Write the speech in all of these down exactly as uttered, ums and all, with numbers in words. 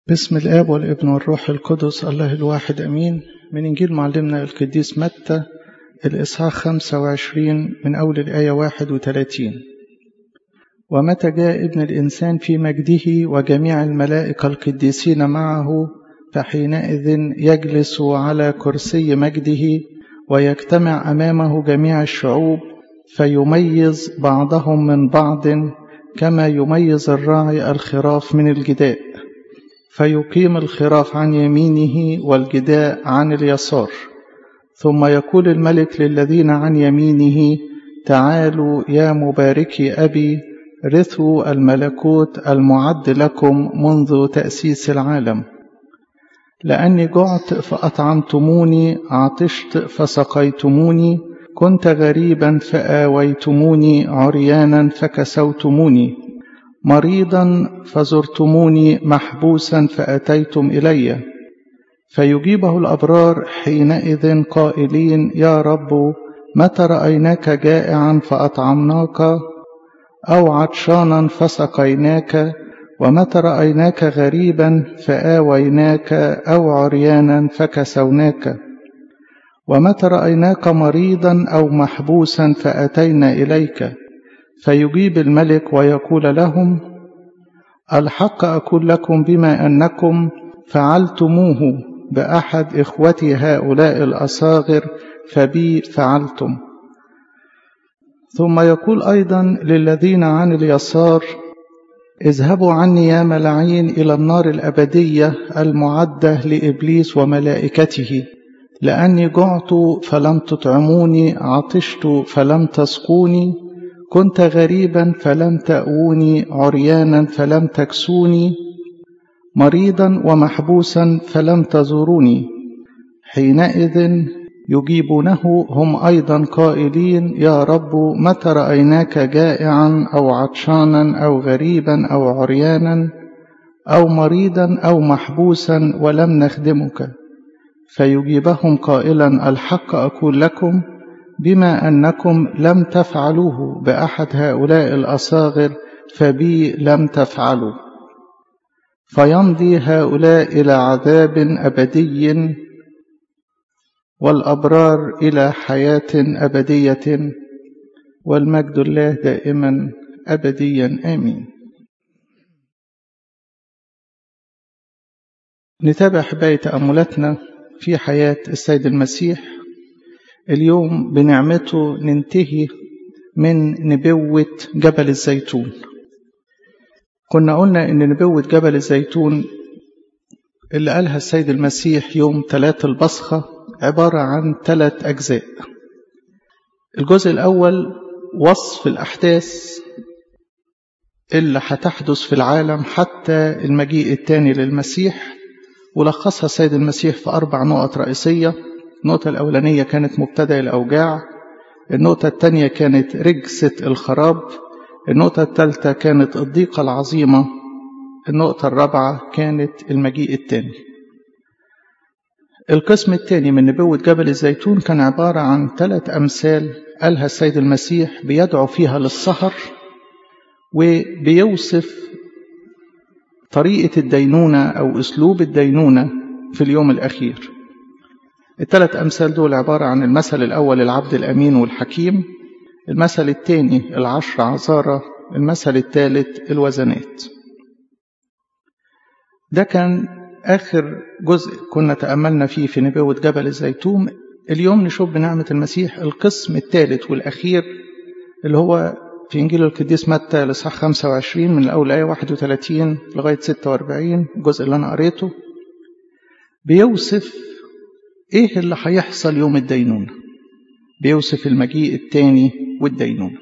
باسم الآب والابن والروح القدس الله الواحد أمين. من إنجيل معلمنا القديس متى الإصحاح خمسة وعشرين من أول الآية واحد وثلاثين. ومتى جاء ابن الإنسان في مجده وجميع الملائكة القديسين معه فحينئذ يجلس على كرسي مجده ويجتمع أمامه جميع الشعوب فيميز بعضهم من بعض كما يميز الراعي الخراف من الجداء، فيقيم الخراف عن يمينه والجداء عن اليسار. ثم يقول الملك للذين عن يمينه: تعالوا يا مباركي أبي، رثوا الملكوت المعد لكم منذ تأسيس العالم. لأني جعت فأطعمتموني، عطشت فسقيتموني، كنت غريبا فآويتموني، عريانا فكسوتموني، مريضا فزرتموني، محبوسا فأتيتم إلي. فيجيبه الأبرار حينئذ قائلين: يا رب، متى رأيناك جائعا فأطعمناك، أو عطشانا فسقيناك؟ ومتى رأيناك غريبا فآويناك، أو عريانا فكسوناك؟ ومتى رأيناك مريضا أو محبوسا فأتينا إليك؟ فيجيب الملك ويقول لهم: الحق أقول لكم بما أنكم فعلتموه بأحد إخوتي هؤلاء الأصاغر فبي فعلتم. ثم يقول أيضا للذين عن اليسار: اذهبوا عني يا ملاعين إلى النار الأبدية المعدة لإبليس وملائكته، لأني جعت فلم تطعموني، عطشت فلم تسقوني، كنت غريبا فلم تأووني، عريانا فلم تكسوني، مريضا ومحبوسا فلم تزوروني. حينئذ يجيبونه هم أيضا قائلين: يا رب، متى رأيناك جائعا أو عطشانا أو غريبا أو عريانا أو مريضا أو محبوسا ولم نخدمك؟ فيجيبهم قائلا: الحق أقول لكم بما أنكم لم تفعلوه بأحد هؤلاء الأصاغر فبي لم تفعلوا. فيمضي هؤلاء إلى عذاب أبدي والأبرار إلى حياة أبدية، والمجد الله دائما أبديا آمين. نتابع حباية تأملاتنا في حياة السيد المسيح. اليوم بنعمته ننتهي من نبوة جبل الزيتون. كنا قلنا إن نبوة جبل الزيتون اللي قالها السيد المسيح يوم ثلاث البصخة عبارة عن ثلاث أجزاء. الجزء الأول وصف الأحداث اللي هتحدث في العالم حتى المجيء الثاني للمسيح، ولخصها السيد المسيح في أربع نقط رئيسية. النقطة الأولانية كانت مبتدأ الأوجاع، النقطة الثانية كانت رجسة الخراب، النقطة الثالثة كانت الضيقة العظيمة، النقطة الرابعة كانت المجيء الثاني. القسم الثاني من نبوة جبل الزيتون كان عبارة عن ثلاث أمثال قالها السيد المسيح بيدعو فيها للسهر، وبيوصف طريقة الدينونة أو أسلوب الدينونة في اليوم الأخير. الثلاث أمثال دول عبارة عن المثل الأول العبد الأمين والحكيم، المثل الثاني العشر عذارى، المثل الثالث الوزنات. ده كان آخر جزء كنا تأملنا فيه في نبوة جبل الزيتون. اليوم نشوف بنعمة المسيح القسم الثالث والأخير اللي هو في إنجيل القديس متى الإصحاح خمسة وعشرين من الأول آية واحد وثلاثين لغاية ستة وأربعين، الجزء اللي أنا قريته بيوصف إيه اللي هيحصل يوم الدينونة، بيوصف المجيء الثاني والدينونة.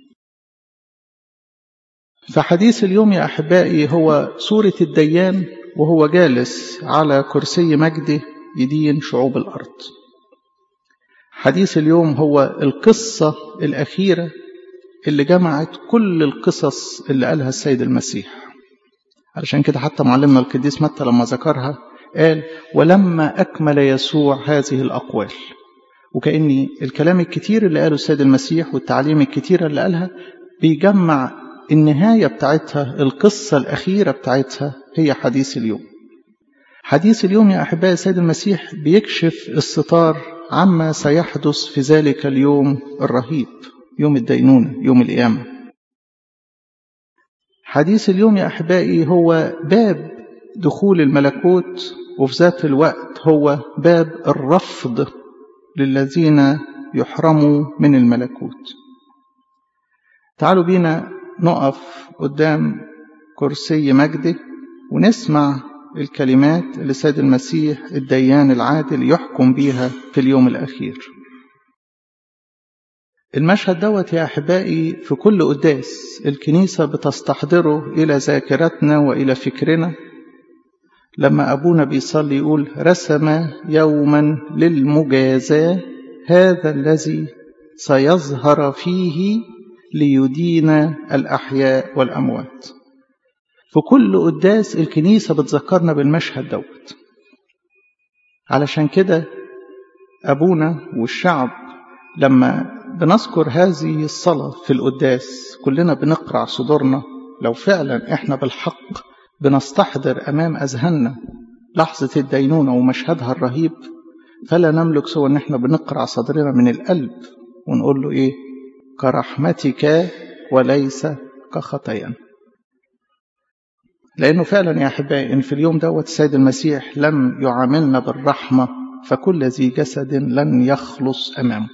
فحديث اليوم يا أحبائي هو صورة الديان وهو جالس على كرسي مجده يدين شعوب الأرض. حديث اليوم هو القصة الأخيرة اللي جمعت كل القصص اللي قالها السيد المسيح. علشان كده حتى معلمنا القديس متى لما ذكرها قال: ولما أكمل يسوع هذه الأقوال. وكأني الكلام الكتير اللي قاله السيد المسيح والتعليم الكتير اللي قالها بيجمع النهاية بتاعتها، القصة الأخيرة بتاعتها هي حديث اليوم. حديث اليوم يا أحبائي السيد المسيح بيكشف الستار عما سيحدث في ذلك اليوم الرهيب، يوم الدينونة، يوم القيامة. حديث اليوم يا أحبائي هو باب دخول الملكوت، وفي ذات الوقت هو باب الرفض للذين يحرموا من الملكوت. تعالوا بينا نقف قدام كرسي مجده ونسمع الكلمات اللي السيد المسيح الديان العادل يحكم بيها في اليوم الأخير. المشهد دوت يا أحبائي في كل قداس الكنيسة بتستحضره إلى ذاكرتنا وإلى فكرنا. لما أبونا بيصلي يقول رسم يوما للمجازاة هذا الذي سيظهر فيه ليدين الأحياء والأموات. في كل قداس الكنيسة بتذكرنا بالمشهد دوت. علشان كده أبونا والشعب لما بنذكر هذه الصلاة في القداس كلنا بنقرع صدورنا، لو فعلا احنا بالحق بنستحضر أمام أذهاننا لحظة الدينونة ومشهدها الرهيب، فلا نملك سوى ان احنا بنقرع صدرنا من القلب ونقول له ايه؟ كرحمتك وليس كخطايانا. لأنه فعلا يا أحبائي إن في اليوم دوت السيد المسيح لم يعاملنا بالرحمة فكل ذي جسد لن يخلص أمامه.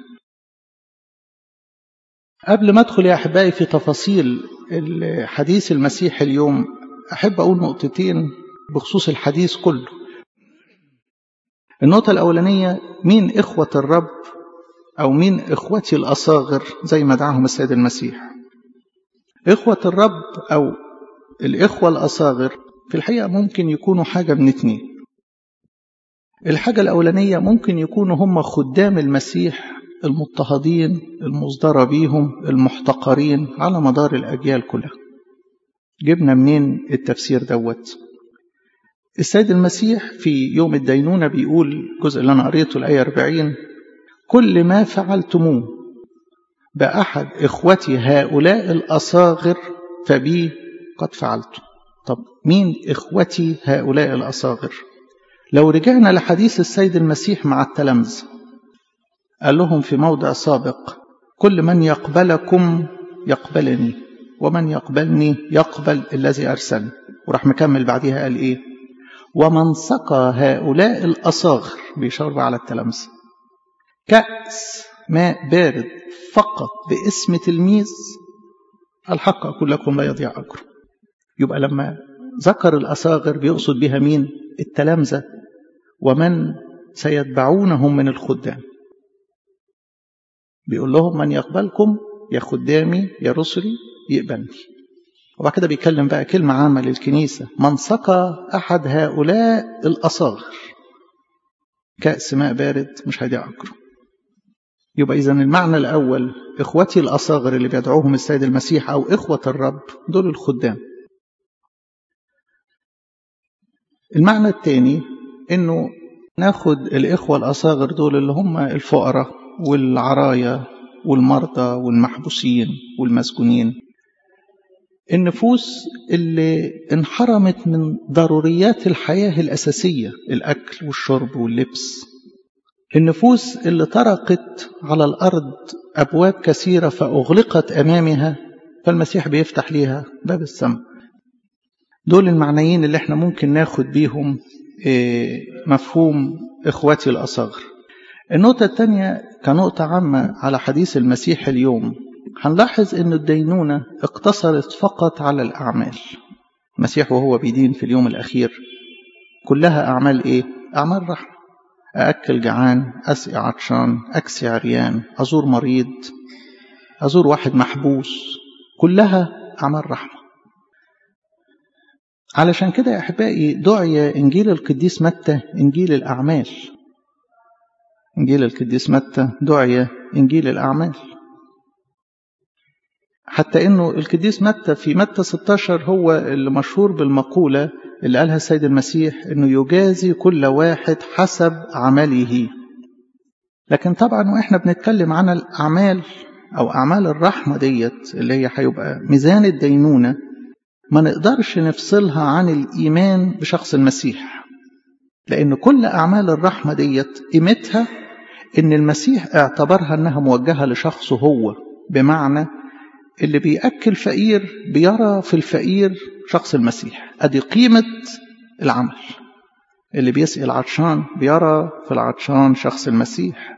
قبل ما أدخل يا أحبائي في تفاصيل حديث المسيح اليوم، أحب أقول نقطتين بخصوص الحديث كله. النقطة الأولانية، مين إخوة الرب أو مين إخوتي الأصاغر زي ما دعاهم السيد المسيح؟ إخوة الرب أو الإخوة الأصاغر في الحقيقة ممكن يكونوا حاجة من اتنين. الحاجة الأولانية ممكن يكونوا هم خدام المسيح المضطهدين المصدر بيهم المحتقرين على مدار الأجيال كلها. جبنا منين التفسير دوت؟ السيد المسيح في يوم الدينونة بيقول الجزء اللي أنا قريته الآية أربعين: كل ما فعلتموه بأحد إخوتي هؤلاء الأصاغر فبي قد فعلته. طب مين إخوتي هؤلاء الأصاغر؟ لو رجعنا لحديث السيد المسيح مع التلامذة قال لهم في موضع سابق: كل من يقبلكم يقبلني ومن يقبلني يقبل الذي أرسلني. وراح مكمل بعدها قال إيه؟ ومن سقى هؤلاء الأصاغر، بيشاور على التلامذة، كأس ماء بارد فقط باسم تلميذ، الحق أقول لكم لا يضيع أجره. يبقى لما ذكر الأصاغر بيقصد بها مين؟ التلامذة ومن سيتبعونهم من الخدام. بيقول لهم من يقبلكم يا خدامي يا رسلي يقبلني. وبعد كده بيكلم بقى كلمة عامة للكنيسة: من سقى أحد هؤلاء الأصاغر كأس ماء بارد مش هيضيع أجره. يبقى إذن المعنى الأول إخوتي الأصاغر اللي بيدعوهم السيد المسيح أو إخوة الرب دول الخدام. المعنى الثاني إنه ناخد الإخوة الأصاغر دول اللي هم الفقراء والعرايا والمرضى والمحبوسين والمسجونين، النفوس اللي انحرمت من ضروريات الحياة الأساسية، الأكل والشرب واللبس، النفوس اللي طرقت على الأرض أبواب كثيرة فأغلقت أمامها فالمسيح بيفتح ليها باب السماء. دول المعنيين اللي احنا ممكن ناخد بيهم مفهوم إخوتي الأصاغر. النقطة الثانية كنقطة عامة على حديث المسيح اليوم، هنلاحظ أن الدينونة اقتصرت فقط على الأعمال. المسيح وهو بيدين في اليوم الأخير كلها أعمال إيه؟ أعمال رحمة. أأكل جعان، أسقي عطشان، أكسي عريان، أزور مريض، أزور واحد محبوس، كلها أعمال رحمة. علشان كده يا أحبائي دعي إنجيل القديس متى إنجيل الأعمال. إنجيل القديس متى دعي إنجيل الأعمال، حتى إنه القديس متى في متى ستة عشر هو اللي مشهور بالمقولة اللي قالها السيد المسيح إنه يجازي كل واحد حسب عمله. لكن طبعا وإحنا بنتكلم عن الأعمال أو أعمال الرحمة ديت اللي هي هيبقى ميزان الدينونة، ما نقدرش نفصلها عن الإيمان بشخص المسيح. لأن كل أعمال الرحمة ديت قيمتها إن المسيح اعتبرها أنها موجهة لشخصه هو، بمعنى اللي بيأكل فقير بيرى في الفقير شخص المسيح، أدي قيمة العمل. اللي بيسقي العطشان بيرى في العطشان شخص المسيح.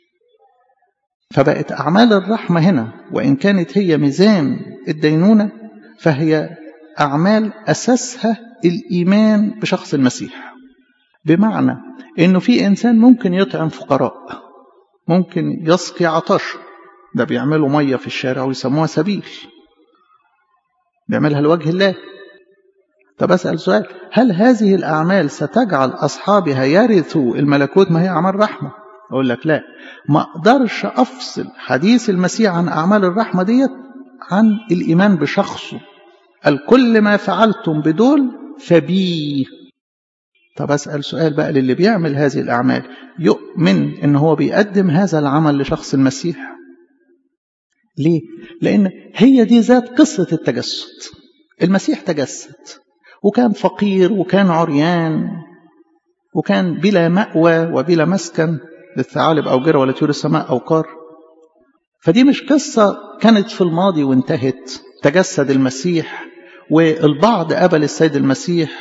فبقت أعمال الرحمة هنا وإن كانت هي ميزان الدينونة، فهي أعمال أساسها الإيمان بشخص المسيح، بمعنى إنه في إنسان ممكن يطعم فقراء، ممكن يسقي عطش، ده بيعملوا مية في الشارع ويسموها سبيل، بيعملها لوجه الله. طب أسأل سؤال، هل هذه الأعمال ستجعل أصحابها يرثوا الملكوت؟ ما هي أعمال رحمة. أقول لك لا، ما أقدرش أفصل حديث المسيح عن أعمال الرحمة ديت عن الإيمان بشخصه. الكل ما فعلتم بدول فبيه. طب أسأل سؤال بقى، للي بيعمل هذه الأعمال يؤمن إن هو بيقدم هذا العمل لشخص المسيح؟ ليه؟ لأن هي دي ذات قصة التجسد. المسيح تجسد وكان فقير وكان عريان وكان بلا مأوى وبلا مسكن، للثعالب أوجرة ولا طيور السماء أوقار. فدي مش قصة كانت في الماضي وانتهت. تجسد المسيح والبعض قبل السيد المسيح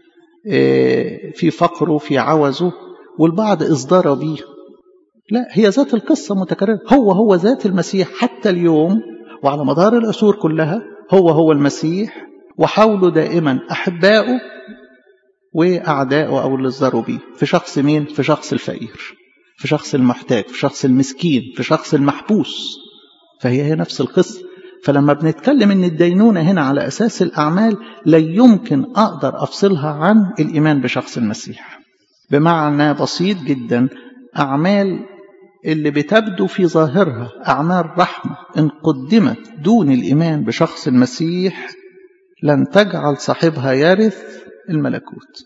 في فقره في عوزه والبعض إصدار به. لا، هي ذات القصة متكررة. هو هو ذات المسيح حتى اليوم وعلى مدار العصور كلها، هو هو المسيح، وحوله دائما أحبائه وأعدائه أو اللي إصداروا به. في شخص مين؟ في شخص الفقير، في شخص المحتاج، في شخص المسكين، في شخص المحبوس. فهي هي نفس القصة. فلما بنتكلم ان الدينونة هنا على أساس الأعمال، لا يمكن أقدر أفصلها عن الإيمان بشخص المسيح. بمعنى بسيط جدا، أعمال اللي بتبدو في ظاهرها أعمال رحمة إن قدمت دون الإيمان بشخص المسيح لن تجعل صاحبها يرث الملكوت.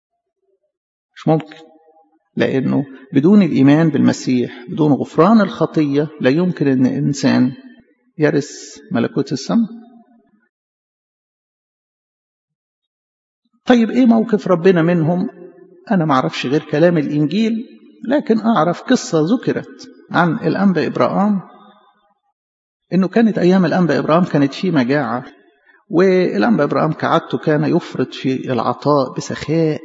مش ممكن، لأنه بدون الإيمان بالمسيح، بدون غفران الخطية، لا يمكن أن إنسان يرث ملكوت السماء. طيب إيه موقف ربنا منهم؟ أنا ما أعرفش غير كلام الإنجيل، لكن أعرف قصة ذكرت عن الأنبا إبراهام، إنه كانت أيام الأنبا إبراهام كانت في مجاعة، والأنبا إبراهام كعادته كان يفرط في العطاء بسخاء،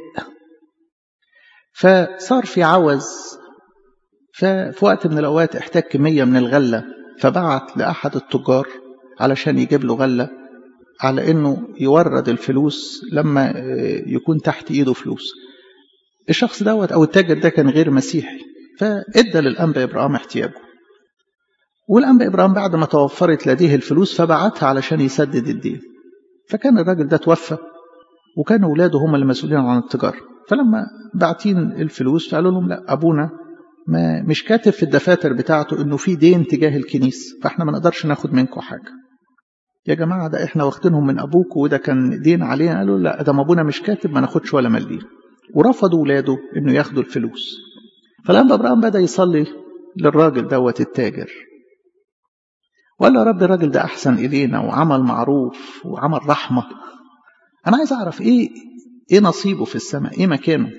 فصار في عوز. ففي وقت من الأوقات احتاج كمية من الغلة، فبعت لأحد التجار علشان يجيب له غلة، على إنه يورد الفلوس لما يكون تحت إيده فلوس. الشخص دوت أو التاجر ده كان غير مسيحي، فإدى للأنبا إبراهام احتياجه. والأنبا إبراهام بعد ما توفرت لديه الفلوس فبعتها علشان يسدد الدين. فكان الراجل ده توفى، وكان أولاده هم المسؤولين عن التجارة. فلما بعتين الفلوس فقالوا لهم لا، أبونا ما مش كاتب في الدفاتر بتاعته إنه في دين تجاه الكنيسة، فإحنا ما نقدرش ناخد منكم حاجة. يا جماعة ده إحنا واخدينهم من أبوكم وده كان دين علينا. قالوا لا، ده أبونا مش كاتب، ما ناخدش ولا مليم. ورفضوا أولاده إنه ياخدوا الفلوس. فالأنبا إبراهام بدأ يصلي للراجل دوت التاجر، وقال له يا رب الراجل ده أحسن إلينا وعمل معروف وعمل رحمة، أنا عايز أعرف إيه إيه نصيبه في السماء، إيه مكانه.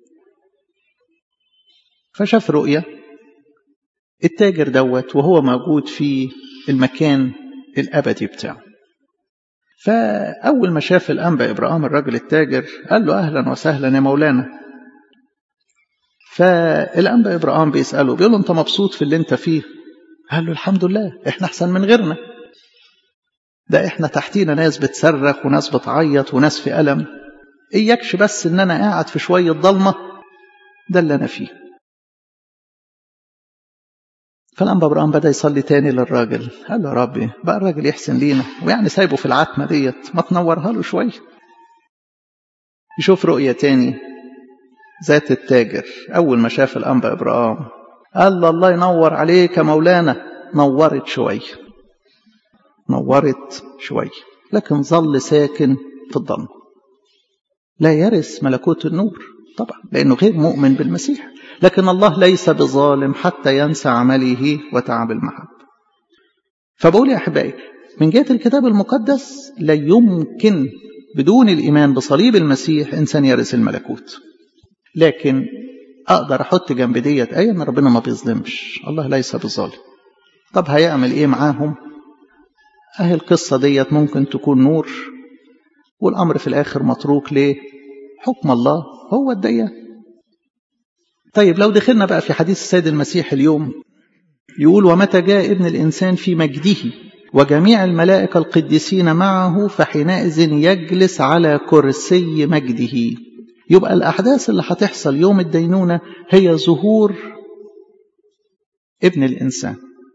فشاف رؤية التاجر دوت وهو موجود في المكان الأبدي بتاعه. فأول ما شاف الأنبا إبراهام الراجل التاجر قال له أهلا وسهلا يا مولانا. فالأنبا إبراهام بيسأله، بيقول له أنت مبسوط في اللي أنت فيه؟ قال له الحمد لله، إحنا أحسن من غيرنا، ده إحنا تحتينا ناس بتصرخ وناس بتعيط وناس في ألم، إياكش بس إن أنا قاعد في شوية ضلمة، ده اللي أنا فيه. فالأنبا إبراهام بدأ يصلي تاني للراجل، قال له يا ربي بقى الراجل يحسن لينا، ويعني سايبه في العتمة ديت، ما تنورها له شوية. يشوف رؤية تاني ذات التاجر. أول ما شاف الأنبا إبراهام قال له الله ينور عليك يا مولانا، نورت شوية نورت شوية، لكن ظل ساكن في الظلم، لا يرث ملكوت النور طبعا لأنه غير مؤمن بالمسيح. لكن الله ليس بظالم حتى ينسى عمله وتعب المحب. فبقول يا أحبائي، من جهة الكتاب المقدس لا يمكن بدون الإيمان بصليب المسيح إنسان يرث الملكوت. لكن أقدر أحط جنب ديت آية إن ربنا ما بيظلمش، الله ليس بالظالم. طب هيعمل إيه معاهم؟ أهي القصة ديت ممكن تكون نور، والأمر في الآخر متروك ليه؟ حكم الله هو الديان. طيب لو دخلنا بقى في حديث السيد المسيح اليوم، يقول ومتى جاء ابن الإنسان في مجده وجميع الملائكة القديسين معه فحينئذ يجلس على كرسي مجده. يبقى الأحداث اللي هتحصل يوم الدينونة هي ظهور ابن الإنسان،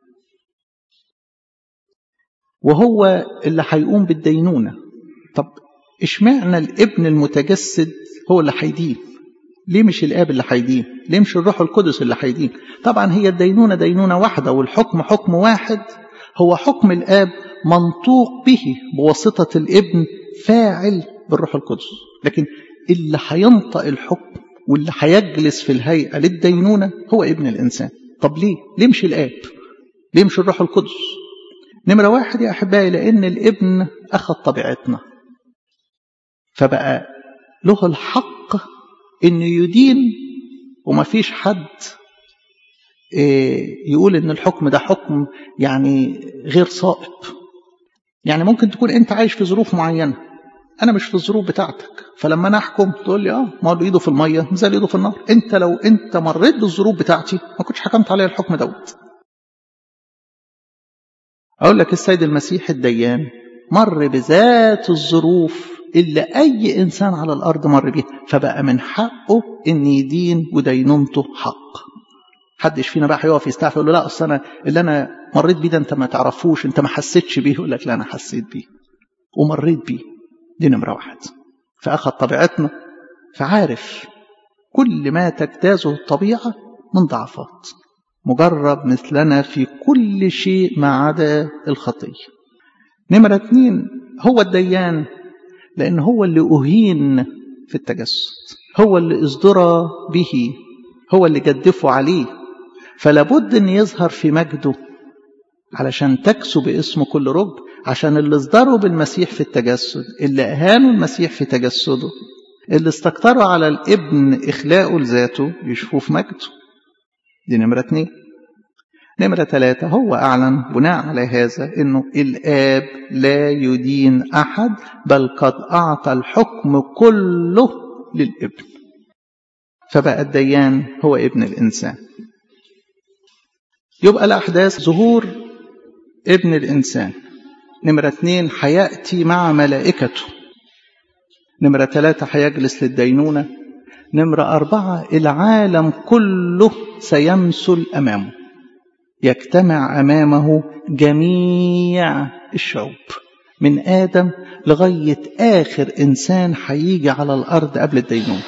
وهو اللي هيقوم بالدينونة. طب اشمعنى الابن المتجسد هو اللي هيدين؟ ليه مش الآب اللي هيدين؟ ليه مش الروح القدس اللي هيدين؟ طبعا هي الدينونة دينونة واحدة والحكم حكم واحد، هو حكم الآب منطوق به بواسطة الابن فاعل بالروح القدس، لكن اللي هينطق الحكم واللي هيجلس في الهيئة للدينونة هو ابن الإنسان. طب ليه؟ ليه مش الآب؟ ليه مش الروح القدس؟ نمرة واحد يا أحبائي، لأن الابن أخذ طبيعتنا، فبقى له الحق إنه يدين، وما فيش حد يقول إن الحكم ده حكم يعني غير صائب. يعني ممكن تكون أنت عايش في ظروف معينة، أنا مش في الظروف بتاعتك، فلما أنا أحكم تقول لي آه ما هو إيده في المية زي إيده في النار. أنت لو أنت مريت بالظروف بتاعتي ما كنتش حكمت عليها الحكم دوت. أقول لك السيد المسيح الديان مر بذات الظروف اللي أي إنسان على الأرض مر بيها، فبقى من حقه إن يدين ودينونته حق. حدش فينا بقى هيقف يستعفى يقول له لا أصل أنا اللي أنا مريت بيه ده أنت ما تعرفوش، أنت ما حسيتش بيه. يقول لك لا أنا حسيت بيه ومريت بيه. دي نمرة واحد، فأخذ طبيعتنا، فعارف كل ما تجتازه الطبيعة من ضعفات، مجرب مثلنا في كل شيء ما عدا الخطية. نمرة اتنين، هو الديان لأن هو اللي أهين في التجسد، هو اللي ازدرى به، هو اللي جدفوا عليه، فلابد أن يظهر في مجده علشان تكسو باسمه كل رب، عشان اللي ازدروا بالمسيح في التجسد، اللي أهانوا المسيح في تجسده، اللي استكتروا على الابن إخلاقه لذاته يشوفوه في مجده. دي نمرة اتنين. نمرة ثلاثة، هو أعلن بناء على هذا أنه الآب لا يدين أحد بل قد أعطى الحكم كله للابن، فبقى الديان هو ابن الإنسان. يبقى الأحداث ظهور ابن الإنسان. نمرة اثنين، حيأتي مع ملائكته. نمرة ثلاثة، حيجلس للدينونة. نمرة أربعة، العالم كله سيمثل أمامه، يجتمع أمامه جميع الشعوب من آدم لغاية آخر إنسان هيجي على الأرض قبل الدينونة.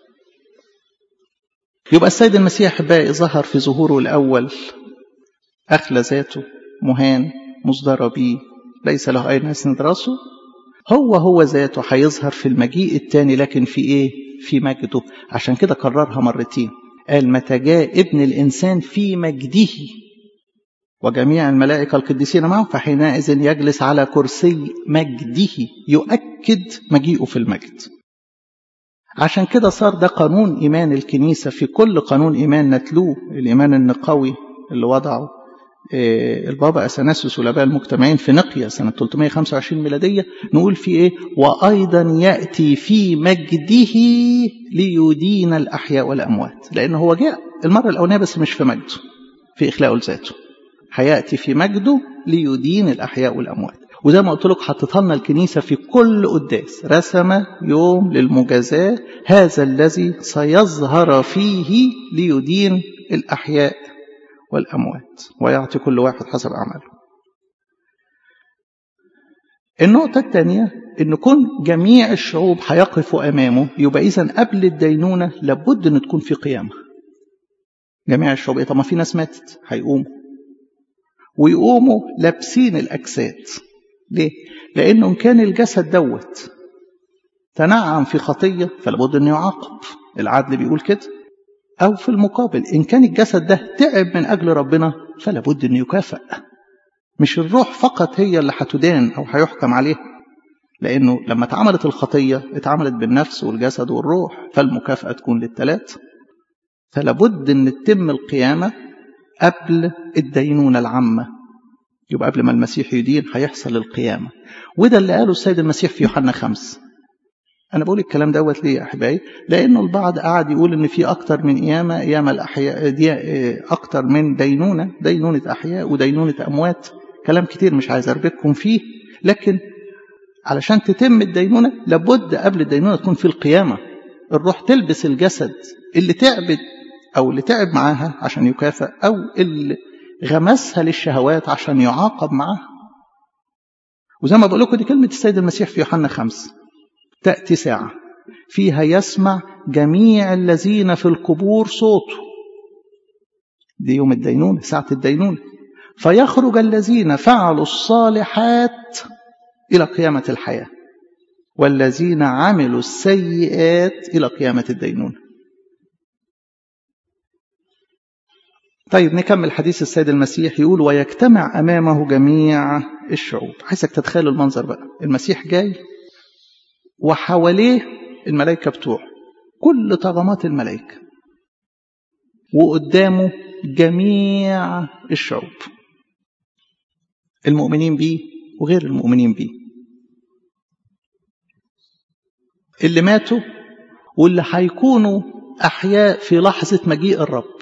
يبقى السيد المسيح بقى ظهر في ظهوره الأول أخلى ذاته، مهان، مصدر بيه، ليس له أي نسند راسه. هو هو ذاته هيظهر في المجيء الثاني، لكن في إيه؟ في مجده. عشان كده كررها مرتين، قال متى جاء ابن الإنسان في مجده وجميع الملائكة القديسين معه فحينئذ يجلس على كرسي مجده، يؤكد مجيئه في المجد. عشان كده صار ده قانون إيمان الكنيسة في كل قانون إيمان نتلوه، الإيمان النقوي اللي وضعه البابا أثناسيوس والآباء المجتمعين في نقيا سنة ثلاثمائة وخمسة وعشرين ميلادية، نقول في إيه؟ وأيضا يأتي في مجده ليدين الأحياء والأموات، لأنه هو جاء المرة الأولانية بس مش في مجده، في إخلاقه لذاته. هيأتي في مجده ليدين الأحياء والأموات. وزي ما قلت لك حطتها لنا الكنيسة في كل قداس، رسم يوم للمجازاة هذا الذي سيظهر فيه ليدين الأحياء والأموات ويعطي كل واحد حسب أعماله. النقطة الثانية إن كون جميع الشعوب هيقفوا أمامه، يبقى إذن قبل الدينونة لابد أن تكون في قيامة جميع الشعوب. طب ما في ناس ماتت هيقوموا، ويقوموا لابسين الأجساد. ليه؟ لأنه كان الجسد دوت تنعم في خطية فلابد أن يعاقب، العدل بيقول كده. أو في المقابل إن كان الجسد ده تعب من أجل ربنا فلابد أن يكافئ. مش الروح فقط هي اللي هتدان أو هيحكم عليها، لأنه لما اتعملت الخطية اتعملت بالنفس والجسد والروح، فالمكافأة تكون للثلاث. فلابد أن تتم القيامة قبل الدينونة العامة، يبقى قبل ما المسيح يدين هيحصل القيامة. وده اللي قاله السيد المسيح في يوحنا خمسة. أنا بقول الكلام دوت ليه يا أحبائي؟ لأنه البعض قاعد يقول إن في أكتر من قيامة، قيامة الأحياء دي أكتر من دينونة، دينونة أحياء ودينونة أموات. كلام كتير مش عايز أربككم فيه، لكن علشان تتم الدينونة لابد قبل الدينونة تكون في القيامة. الروح تلبس الجسد اللي تعبد أو اللي تعب معاها عشان يكافئ، أو اللي غمسها للشهوات عشان يعاقب معاها. وزي ما بقول لكم دي كلمة السيد المسيح في يوحنا خمسة: تأتي ساعة فيها يسمع جميع الذين في القبور صوته. دي يوم الدينونة، ساعة الدينونة. فيخرج الذين فعلوا الصالحات إلى قيامة الحياة، والذين عملوا السيئات إلى قيامة الدينونة. طيب نكمل حديث السيد المسيح. يقول: ويجتمع أمامه جميع الشعوب. عايزك تتخيل المنظر بقى، المسيح جاي وحواليه الملائكة بتوعه، كل طغمات الملائكة، وقدامه جميع الشعوب، المؤمنين بيه وغير المؤمنين بيه، اللي ماتوا واللي هيكونوا أحياء في لحظة مجيء الرب.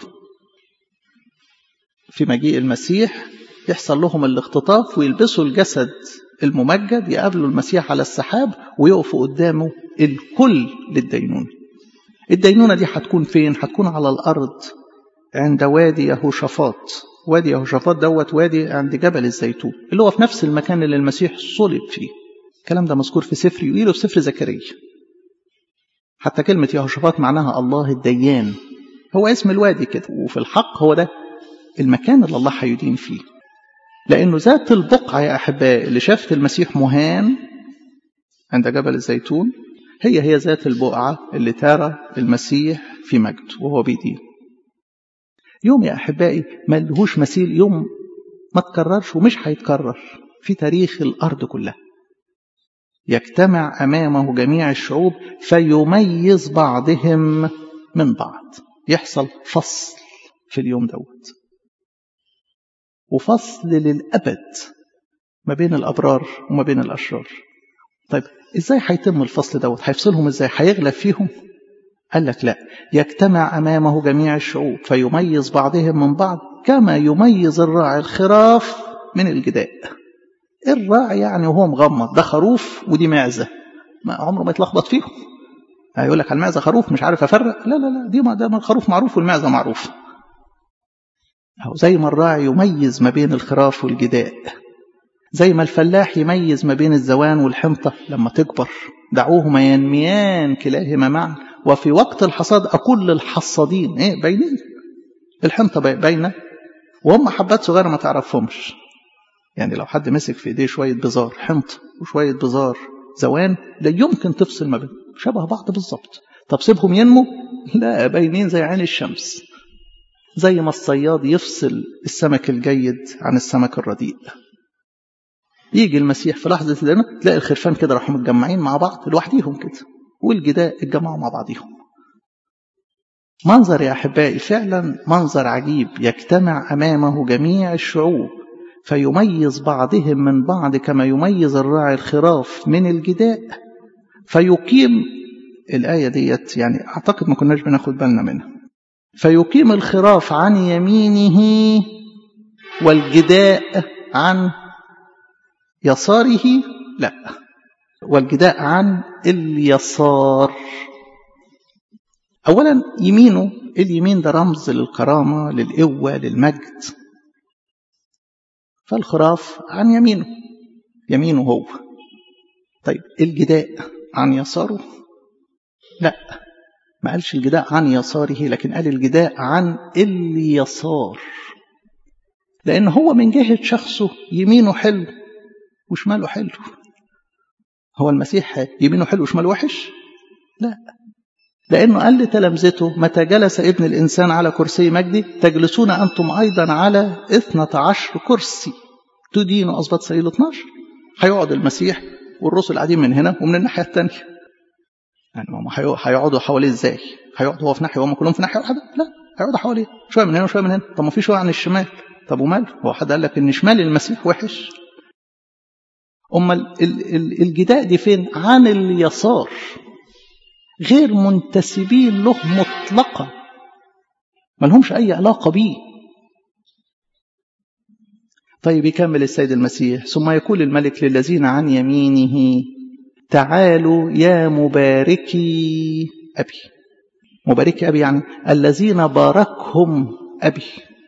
في مجيء المسيح يحصل لهم الاختطاف ويلبسوا الجسد الممجد، يقابلوا المسيح على السحاب ويقفوا قدامه الكل للدينونة. الدينونة دي هتكون فين؟ هتكون على الأرض عند وادي يهوشافاط. وادي يهوشافاط دوت وادي عند جبل الزيتون، اللي هو في نفس المكان اللي المسيح صلب فيه. الكلام ده مذكور في سفر يوئيل وفي سفر زكريا. حتى كلمة يهوشافاط معناها الله الديان، هو اسم الوادي كده، وفي الحق هو ده المكان اللي الله هيدين فيه. لأنه ذات البقعة يا أحبائي اللي شافت المسيح مهان عند جبل الزيتون هي هي ذات البقعة اللي ترى المسيح في مجد وهو بيدين. يوم يا أحبائي ما لهوش مثيل، يوم ما تكررش ومش هيتكرر في تاريخ الأرض كلها. يجتمع أمامه جميع الشعوب فيميز بعضهم من بعض. يحصل فصل في اليوم دوت، وفصل للأبد ما بين الأبرار وما بين الأشرار. طيب إزاي هيتم الفصل دوت؟ هيفصلهم إزاي؟ هيغلب فيهم؟ قال لك لا، يجتمع أمامه جميع الشعوب فيميز بعضهم من بعض كما يميز الراعي الخراف من الجداء. الراعي يعني وهو مغمض ده خروف ودي معزة، ما عمره ما يتلخبط فيهم. هيقول لك المعزة خروف مش عارف أفرق، لا لا لا، دي ما ده ما الخروف معروف والمعزة معروف. أو زي ما الراعي يميز ما بين الخراف والجداء، زي ما الفلاح يميز ما بين الزوان والحنطة لما تكبر، دعوهما ينميان كلاهما معا وفي وقت الحصاد أقول للحصادين إيه باينين. الحنطة باينة وهم حبات صغيرة ما تعرفهمش. يعني لو حد مسك في ايديه شوية بزار حنطة وشوية بزار زوان لا يمكن تفصل ما بينهم، شبه بعض بالظبط. طب سيبهم ينمو، لا باينين زي عين الشمس. زي ما الصياد يفصل السمك الجيد عن السمك الرديء. يجي المسيح في لحظة الدينونة تلاقي الخرفان كده راحوا متجمعين مع بعض لوحديهم كده، والجداء اتجمعوا مع بعضيهم. منظر يا أحبائي فعلا منظر عجيب. يجتمع أمامه جميع الشعوب فيميز بعضهم من بعض كما يميز الراعي الخراف من الجداء فيقيم. الآية ديت يعني أعتقد ما كناش بناخد بالنا منها. فيقيم الخراف عن يمينه والجداء عن يساره، لا، والجداء عن اليسار. أولا يمينه، اليمين ده رمز للكرامة للقوة للمجد، فالخراف عن يمينه، يمينه هو. طيب الجداء عن يساره؟ لا، ما قالش الجداء عن يساره، لكن قال الجداء عن اليسار، لأن هو من جهة شخصه يمينه حلو وشماله حلو. هو المسيح يمينه حلو وشماله وحش؟ لا، لأنه قال لتلامذته متى جلس ابن الإنسان على كرسي مجدي تجلسون أنتم أيضا على اثنة عشر كرسي تدين أصبات سيل اثناشر. هيقعد المسيح والرسل قاعدين من هنا ومن الناحية الثانية. يعني ما هيقعدوا حواليه ازاي؟ هيقعدوا هو في ناحية وهم كلهم في ناحية واحدة؟ لا، هيقعدوا حواليه شوية من هنا وشوية من هنا. طب ما في شوية عن الشمال. طب ومال؟ هو حد قال لك ان شمال المسيح وحش؟ أما الجداء دي فين؟ عن اليسار، غير منتسبين له مطلقا، ما لهمش أي علاقة بيه. طيب يكمل السيد المسيح: ثم يقول الملك للذين عن يمينه تعالوا يا مباركي أبي. مباركي أبي يعني الذين باركهم أبي،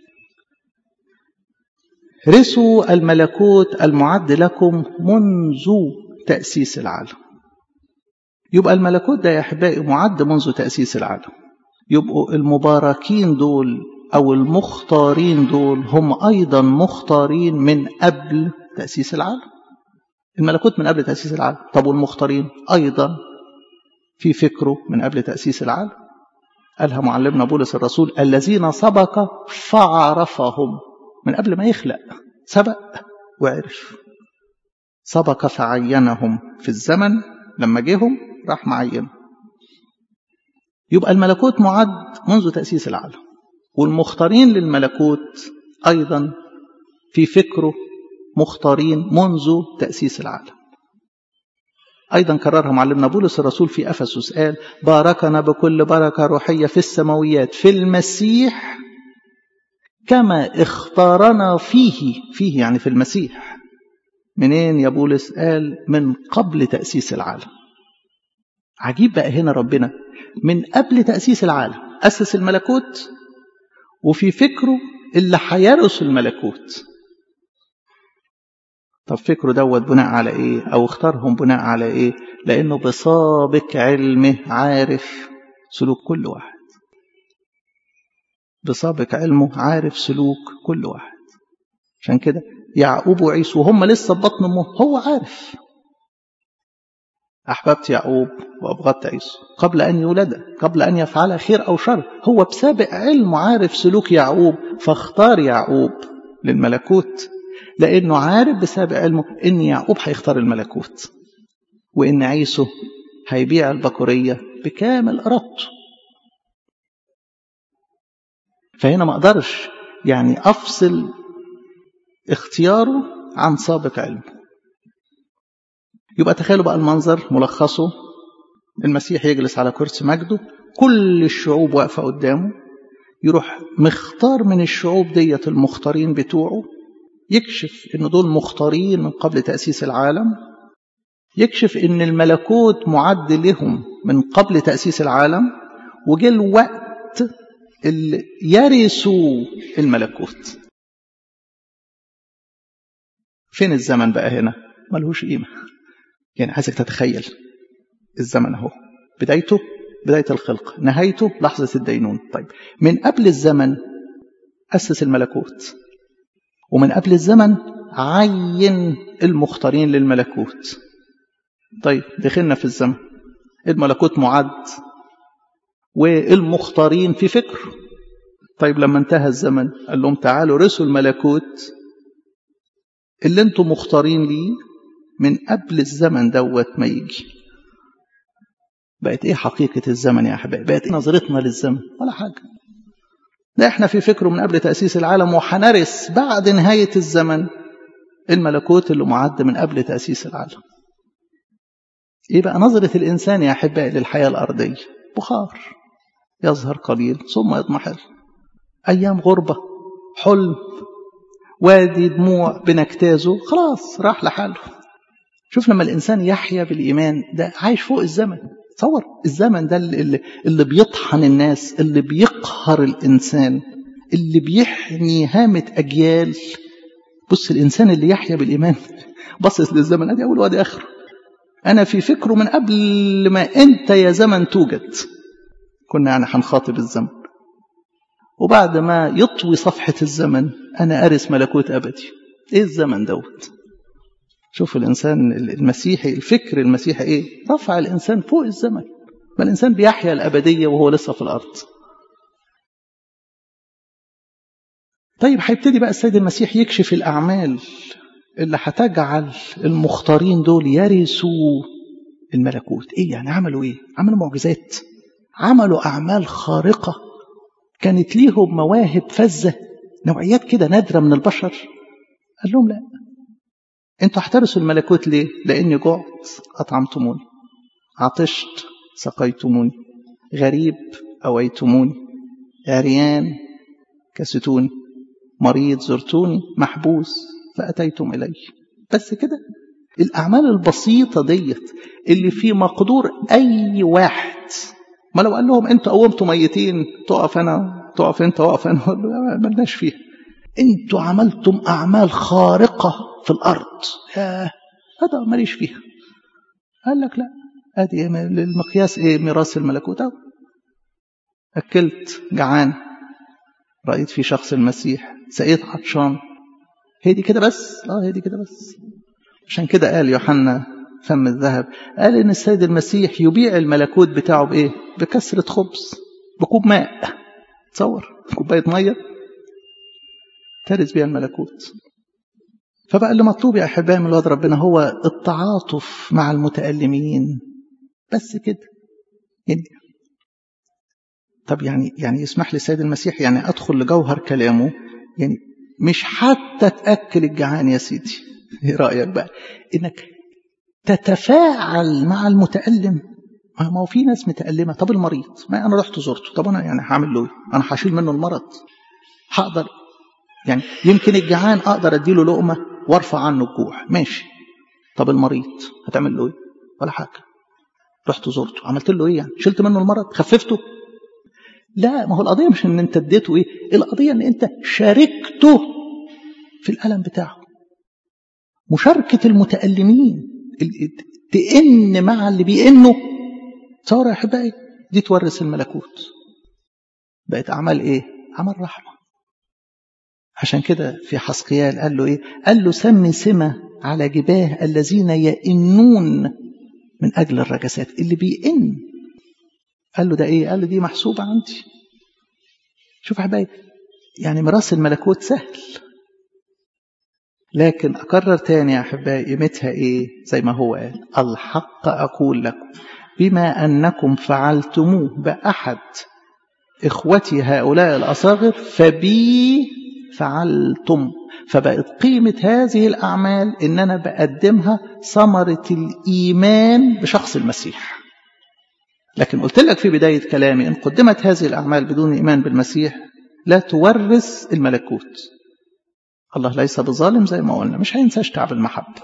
رثوا الملكوت المعد لكم منذ تأسيس العالم. يبقى الملكوت ده يا أحبائي معد منذ تأسيس العالم. يبقوا المباركين دول أو المختارين دول هم أيضا مختارين من قبل تأسيس العالم. الملكوت من قبل تأسيس العالم. طب والمختارين أيضا في فكره من قبل تأسيس العالم. قالها معلمنا بولس الرسول: الذين سبق فعرفهم. من قبل ما يخلق سبق وعرف. سبق فعينهم في الزمن، لما جيهم راح معين. يبقى الملكوت معد منذ تأسيس العالم، والمختارين للملكوت أيضا في فكره مختارين منذ تأسيس العالم. أيضا كررها معلمنا بولس الرسول في أفسس، قال: باركنا بكل بركة روحية في السماويات في المسيح كما اختارنا فيه. فيه يعني في المسيح. منين يا بولس؟ قال: من قبل تأسيس العالم. عجيب بقى هنا ربنا من قبل تأسيس العالم أسس الملكوت، وفي فكره اللي هيرث الملكوت. طب فكره دوت بناء على ايه؟ او اختارهم بناء على ايه؟ لانه بسابق علمه عارف سلوك كل واحد. بسابق علمه عارف سلوك كل واحد. عشان كده يعقوب وعيسو وهم لسه ببطن امه هو عارف. احببت يعقوب وابغضت عيسو قبل ان يولد، قبل ان يفعل خير او شر. هو بسابق علمه عارف سلوك يعقوب، فاختار يعقوب للملكوت، لأنه عارف بسابق علمه إن يعقوب هيختار الملكوت، وإن عيسو هيبيع البكورية بكامل إرادته. فهنا ما أقدرش يعني أفصل اختياره عن سابق علمه. يبقى تخيلوا بقى المنظر ملخصه: المسيح يجلس على كرسي مجده، كل الشعوب واقفة قدامه، يروح مختار من الشعوب ديت المختارين بتوعه، يكشف ان دول مختارين من قبل تأسيس العالم، يكشف ان الملكوت معد لهم من قبل تأسيس العالم، وجه الوقت اللي يرثوا الملكوت. فين الزمن بقى هنا؟ ملهوش قيمة. يعني عايزك تتخيل الزمن اهو، بدايته بداية الخلق، نهايته لحظة الدينون. طيب من قبل الزمن أسس الملكوت، ومن قبل الزمن عين المختارين للملكوت. طيب دخلنا في الزمن، الملكوت معد والمختارين في فكر. طيب لما انتهى الزمن قال لهم: تعالوا رثوا الملكوت اللي انتم مختارين ليه من قبل الزمن دوت ما يجي. بقت ايه حقيقة الزمن يا احبائي؟ بقت ايه نظرتنا للزمن؟ ولا حاجة. ده احنا في فكره من قبل تأسيس العالم، وحنرث بعد نهاية الزمن الملكوت اللي معد من قبل تأسيس العالم. ايه بقى نظرة الإنسان يا أحبائي للحياة الأرضية؟ بخار يظهر قليل ثم يضمحل. أيام غربة، حلم، وادي دموع بنجتازه، خلاص راح لحاله. شوف لما الإنسان يحيا بالإيمان ده عايش فوق الزمن. تصور الزمن ده اللي, اللي بيطحن الناس، اللي بيقهر الإنسان، اللي بيحني هامة أجيال. بص الإنسان اللي يحيا بالإيمان بصص للزمن ادي أول وادي آخر. أنا في فكره من قبل ما أنت يا زمن توجد كنا يعني هنخاطب الزمن، وبعد ما يطوي صفحة الزمن أنا أرث ملكوت أبدي. إيه الزمن دوت؟ شوف الإنسان المسيحي، الفكر المسيحي إيه؟ رفع الإنسان فوق الزمن. ما الإنسان بيحيا الأبدية وهو لسه في الأرض. طيب هيبتدي بقى السيد المسيح يكشف الأعمال اللي هتجعل المختارين دول يرثوا الملكوت. ايه يعني عملوا ايه؟ عملوا معجزات، عملوا اعمال خارقة، كانت ليهم مواهب فذة، نوعيات كده نادرة من البشر. قال لهم لا، انتوا هترثوا الملكوت ليه؟ لاني جعت اطعمتموني، عطشت سقيتموني، غريب اويتموني، عريان كستوني، مريض زرتوني، محبوس فاتيتم الي. بس كده. الاعمال البسيطه ديت اللي في مقدور اي واحد. ما لو قال لهم انتوا قومتوا ميتين، تقف انا، تقف انت، وقف انا، مالناش فيها. انتوا عملتم اعمال خارقه في الارض، ياه هذا ماليش فيها. قال لك لا، ادي المقياس ايه؟ ميراث الملكوت. أو اكلت جعان، رايت في شخص المسيح، سقيت عطشان، هي دي كده بس. اه هي دي كده بس. عشان كده قال يوحنا فم الذهب، قال ان السيد المسيح يبيع الملكوت بتاعه بايه؟ بكسرة خبز، بكوب ماء. تصور كوبايه ميه ترث بيها الملكوت. فبقى اللي مطلوب يا احبائي من ولاد ربنا هو التعاطف مع المتألمين، بس كده. يعني طب يعني يعني يسمح لي السيد المسيح يعني ادخل لجوهر كلامه، يعني مش حتى تاكل الجعان يا سيدي. ايه رايك بقى انك تتفاعل مع المتألم؟ ما هو في ناس متألمه. طب المريض، ما انا رحت زرته، طب انا يعني هعمل له ايه؟ انا هشيل منه المرض؟ هقدر يعني؟ يمكن الجعان اقدر اديله لقمه وارفع عنه الجوع، ماشي. طب المريض هتعمل له ايه؟ ولا حاجه. رحت زرته، عملت له ايه يعني؟ شلت منه المرض؟ خففته؟ لا، ما هو القضيه مش ان انت اديته ايه، القضيه ان انت شاركته في الالم بتاعه. مشاركه المتألمين، تئن مع اللي بيئنه. تصور يا احبائي، دي تورث الملكوت. بقت اعمال ايه؟ عمل رحمه. عشان كده في حسقيال قال له ايه؟ قال له سمي سمة على جباه الذين يئنون من اجل الرجسات. اللي بيئن، قال له ده ايه؟ قال له دي محسوبة عندي. شوف يا احبائي، يعني ميراث الملكوت سهل، لكن اكرر تاني يا احبائي قيمتها ايه؟ زي ما هو قال، الحق اقول لكم بما انكم فعلتموه باحد اخوتي هؤلاء الاصاغر فبي فعلتم. فبقت قيمة هذه الأعمال إن أنا بقدمها ثمرة الإيمان بشخص المسيح. لكن قلت لك في بداية كلامي إن قدمت هذه الأعمال بدون إيمان بالمسيح لا تورث الملكوت. الله ليس بظالم زي ما قلنا، مش هينساش تعب المحبة.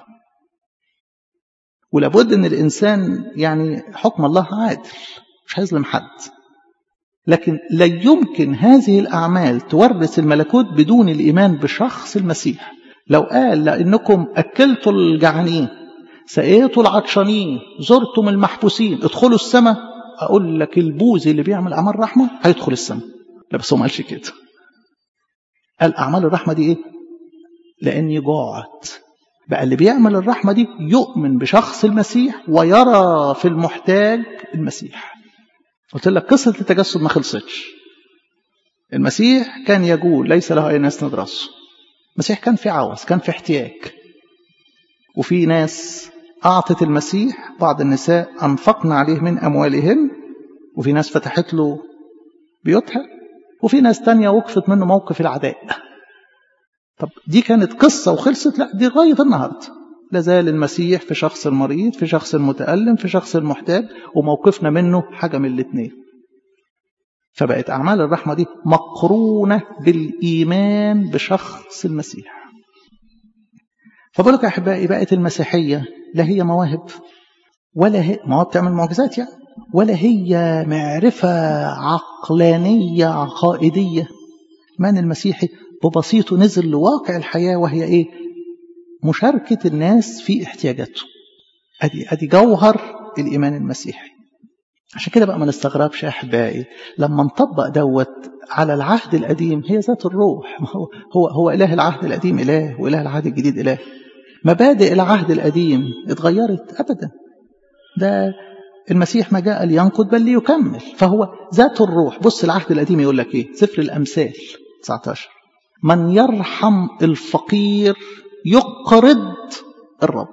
ولابد أن الإنسان يعني حكم الله عادل، مش هيظلم حد. لكن لا يمكن هذه الأعمال تورث الملكوت بدون الإيمان بشخص المسيح. لو قال لأنكم أكلتوا الجعانين، سقيتوا العطشانين، زرتم المحبوسين، ادخلوا السماء، أقول لك البوذي اللي بيعمل أعمال رحمة هيدخل السماء. لا، بس هو ما قالش كده. قال أعمال الرحمة دي إيه؟ لأني جوعت. بقى اللي بيعمل الرحمة دي يؤمن بشخص المسيح ويرى في المحتاج المسيح. قلت لك قصة التجسد ما خلصتش. المسيح كان يقول ليس له أي ناس ندرسه. المسيح كان في عوز، كان في احتياج، وفي ناس أعطت المسيح، بعض النساء أنفقنا عليه من أموالهن، وفي ناس فتحت له بيوتها، وفي ناس تانية وقفت منه موقف العداء. طب دي كانت قصة وخلصت؟ لا، دي لغاية النهاردة لازال المسيح في شخص المريض، في شخص المتألم، في شخص المحتاج، وموقفنا منه حاجة من الاثنين. فبقت أعمال الرحمة دي مقرونة بالإيمان بشخص المسيح. فبقولك يا أحبائي، بقت المسيحية لا هي مواهب، ولا هي مواهب تعمل معجزات يعني، ولا هي معرفة عقلانية عقائدية. من المسيحي ببسيطه نزل لواقع الحياة، وهي إيه؟ مشاركة الناس في احتياجاته. أدي, أدي جوهر الإيمان المسيحي. عشان كده بقى ما نستغربش يا أحبائي لما نطبق دوت على العهد القديم. هي ذات الروح. هو, هو, هو إله العهد القديم إله، وإله العهد الجديد إله. مبادئ العهد القديم اتغيرت أبدا. ده المسيح ما جاء لينقض بل ليكمل، فهو ذات الروح. بص العهد القديم يقول لك إيه؟ سفر الأمثال تسعة عشر، من يرحم الفقير يقرض الرب.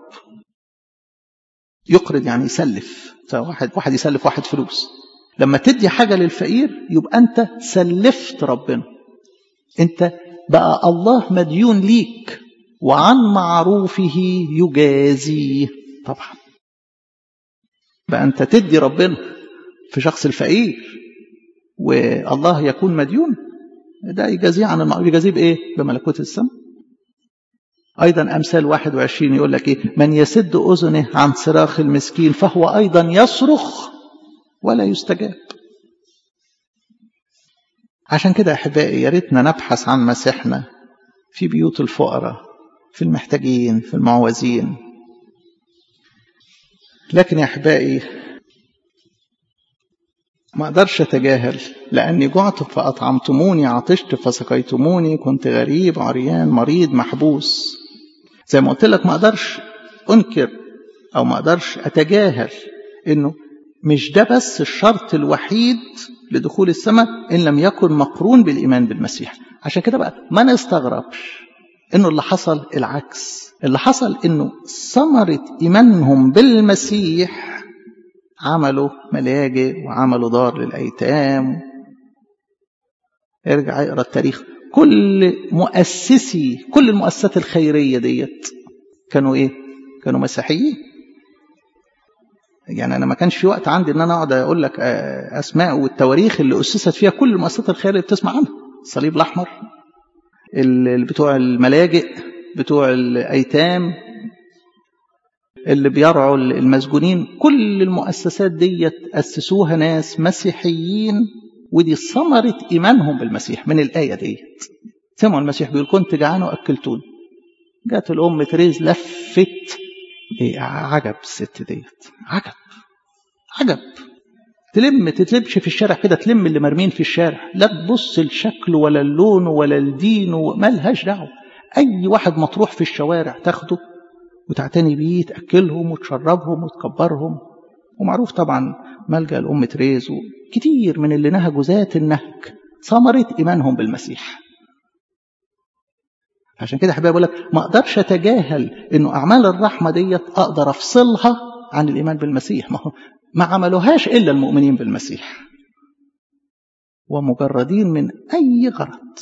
يقرض يعني يسلف، واحد واحد يسلف واحد فلوس. لما تدي حاجة للفقير يبقى أنت سلفت ربنا، أنت بقى الله مديون ليك وعن معروفه يجازيه. طبعا بقى أنت تدي ربنا في شخص الفقير والله يكون مديون، ده يجازيه عن المعروف. يجازيه بإيه؟ بملكوت السماء. أيضا أمثال واحد وعشرين يقول لك إيه؟ من يسد أذنه عن صراخ المسكين فهو أيضا يصرخ ولا يستجاب. عشان كده أحبائي يا ريتنا نبحث عن مسيحنا في بيوت الفقراء، في المحتاجين، في المعوزين. لكن يا أحبائي ما أقدرش أتجاهل، لأني جعت فأطعمتموني، عطشت فسقيتموني، كنت غريب عريان مريض محبوس. زي ما قلت لك ما أقدرش أنكر أو ما أقدرش أتجاهل إنه مش ده بس الشرط الوحيد لدخول السماء إن لم يكن مقرون بالإيمان بالمسيح. عشان كده بقى ما نستغربش إنه اللي حصل العكس. اللي حصل إنه ثمرة إيمانهم بالمسيح عملوا ملاجئ وعملوا دار للأيتام. ارجع اقرأ التاريخ، كل مؤسسي كل المؤسسات الخيرية ديت كانوا إيه؟ كانوا مسيحيين. يعني أنا ما كانش في وقت عندي إن أنا أقعد أقول لك أسماء والتواريخ اللي أسست فيها كل المؤسسات الخيرية اللي بتسمع عنها. الصليب الأحمر، بتوع الملاجئ، بتوع الأيتام، اللي بيرعوا المسجونين، كل المؤسسات ديت أسسوها ناس مسيحيين. ودي ثمرة إيمانهم بالمسيح. من الآية ديت سمعوا المسيح بيقول كنت جعان وأكلتوني. جات الأم تريز لفت، إيه عجب الست ديت، عجب عجب. تلم تتلبش في الشارع كده، تلم اللي مرمين في الشارع، لا تبص الشكل ولا اللون ولا الدين ومالهاش دعوة. أي واحد مطروح في الشوارع تاخده وتعتني بيه، تأكلهم وتشربهم وتكبرهم. ومعروف طبعا ملجأ الأم تريز كتير من اللي نهجوا ذات النهج ثمرة إيمانهم بالمسيح. عشان كده حبايبي بقول لك ما أقدرش أتجاهل إنه أعمال الرحمة ديت أقدر أفصلها عن الإيمان بالمسيح. ما, ما عملوهاش إلا المؤمنين بالمسيح ومجردين من أي غرض.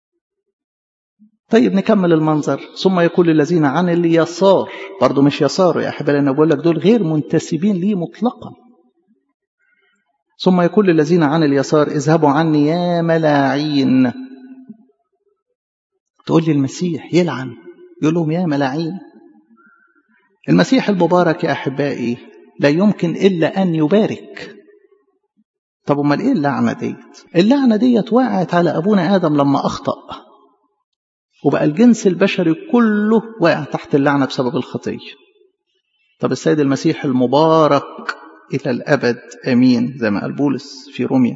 طيب نكمل المنظر. ثم يقول الذين عن اليسار، برضو مش يسار يا أحبائي، أنا بقول لك دول غير منتسبين لي مطلقا. ثم يقول الذين عن اليسار اذهبوا عني يا ملاعين. تقول لي المسيح يلعن، يقول لهم يا ملاعين. المسيح المبارك يا أحبائي لا يمكن إلا أن يبارك. طب امال إيه اللعنة ديت؟ اللعنة ديت وقعت على أبونا آدم لما أخطأ، وبقى الجنس البشري كله واقع تحت اللعنة بسبب الخطية. طب السيد المسيح المبارك إلى الأبد أمين، زي ما قال بولس في روميا.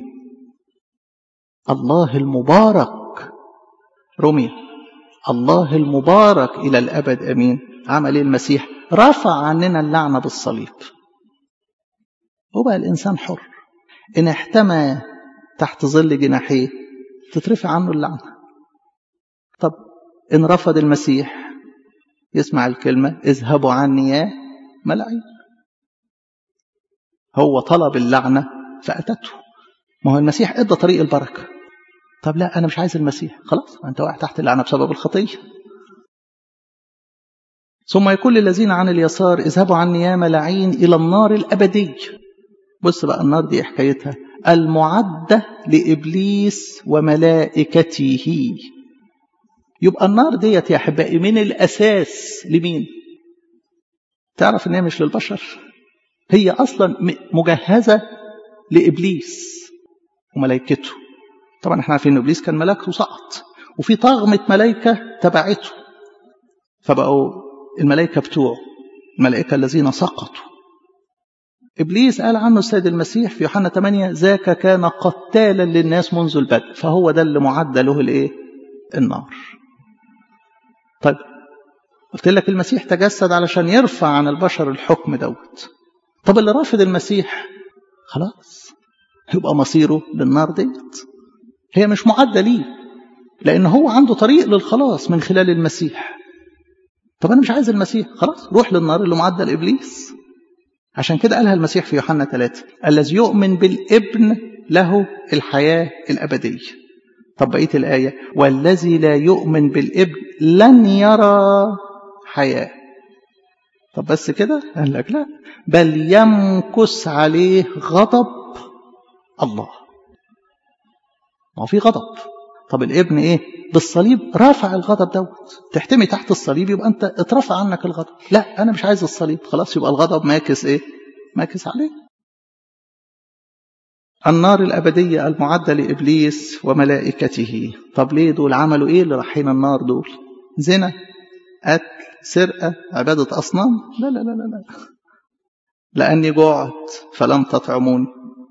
الله المبارك، روميا، الله المبارك إلى الأبد أمين. عمل المسيح رفع عننا اللعنة بالصليب، وبقى الإنسان حر. إن احتمى تحت ظل جناحيه تترفع عنه اللعنة. طب إن رفض المسيح يسمع الكلمة اذهبوا عني يا ملاعين. هو طلب اللعنة فأتته. ما هو المسيح ادى طريق البركة. طب لا أنا مش عايز المسيح، خلاص أنت واقع تحت اللعنة بسبب الخطية. ثم يقول للذين عن اليسار اذهبوا عني يا ملاعين إلى النار الأبدية. بص بقى النار دي حكايتها المعدة لإبليس وملائكته. يبقى النار ديت يا أحبائي من الأساس لمين؟ تعرف إنها مش للبشر، هي أصلا مجهزة لإبليس وملائكته. طبعا احنا عارفين إن إبليس كان ملاك وسقط، وفي طغمة ملائكة تبعته، فبقوا الملائكة بتوعه الملائكة الذين سقطوا. إبليس قال عنه السيد المسيح في يوحنا ثمانية ذاك كان قتالا للناس منذ البدء، فهو ده اللي معد له الإيه؟ النار. طيب قلت لك المسيح تجسد علشان يرفع عن البشر الحكم دوت. طب اللي رافض المسيح خلاص يبقى مصيره للنار ديت. هي مش معدة ليه، لأن هو عنده طريق للخلاص من خلال المسيح. طب أنا مش عايز المسيح، خلاص روح للنار اللي معدل إبليس. عشان كده قالها المسيح في يوحنا ثلاثة: الذي يؤمن بالابن له الحياة الأبدية. طب بقية الآية: والذي لا يؤمن بالابن لن يرى حياة. طب بس كده؟ قال لك لا، بل يمكث عليه غضب الله. ما هو في غضب. طب الابن ايه؟ بالصليب رافع الغضب دوت. تحتمي تحت الصليب يبقى انت اترفع عنك الغضب. لا، انا مش عايز الصليب، خلاص يبقى الغضب ماكس ايه؟ ماكس عليه. النار الأبدية المعدة لإبليس وملائكته. طب ليه دول عملوا ايه اللي رايحين النار دول؟ زنا، قتل، سرقة، عبادة أصنام؟ لا لا لا لا لا. لأني جوعت فلم تطعموني.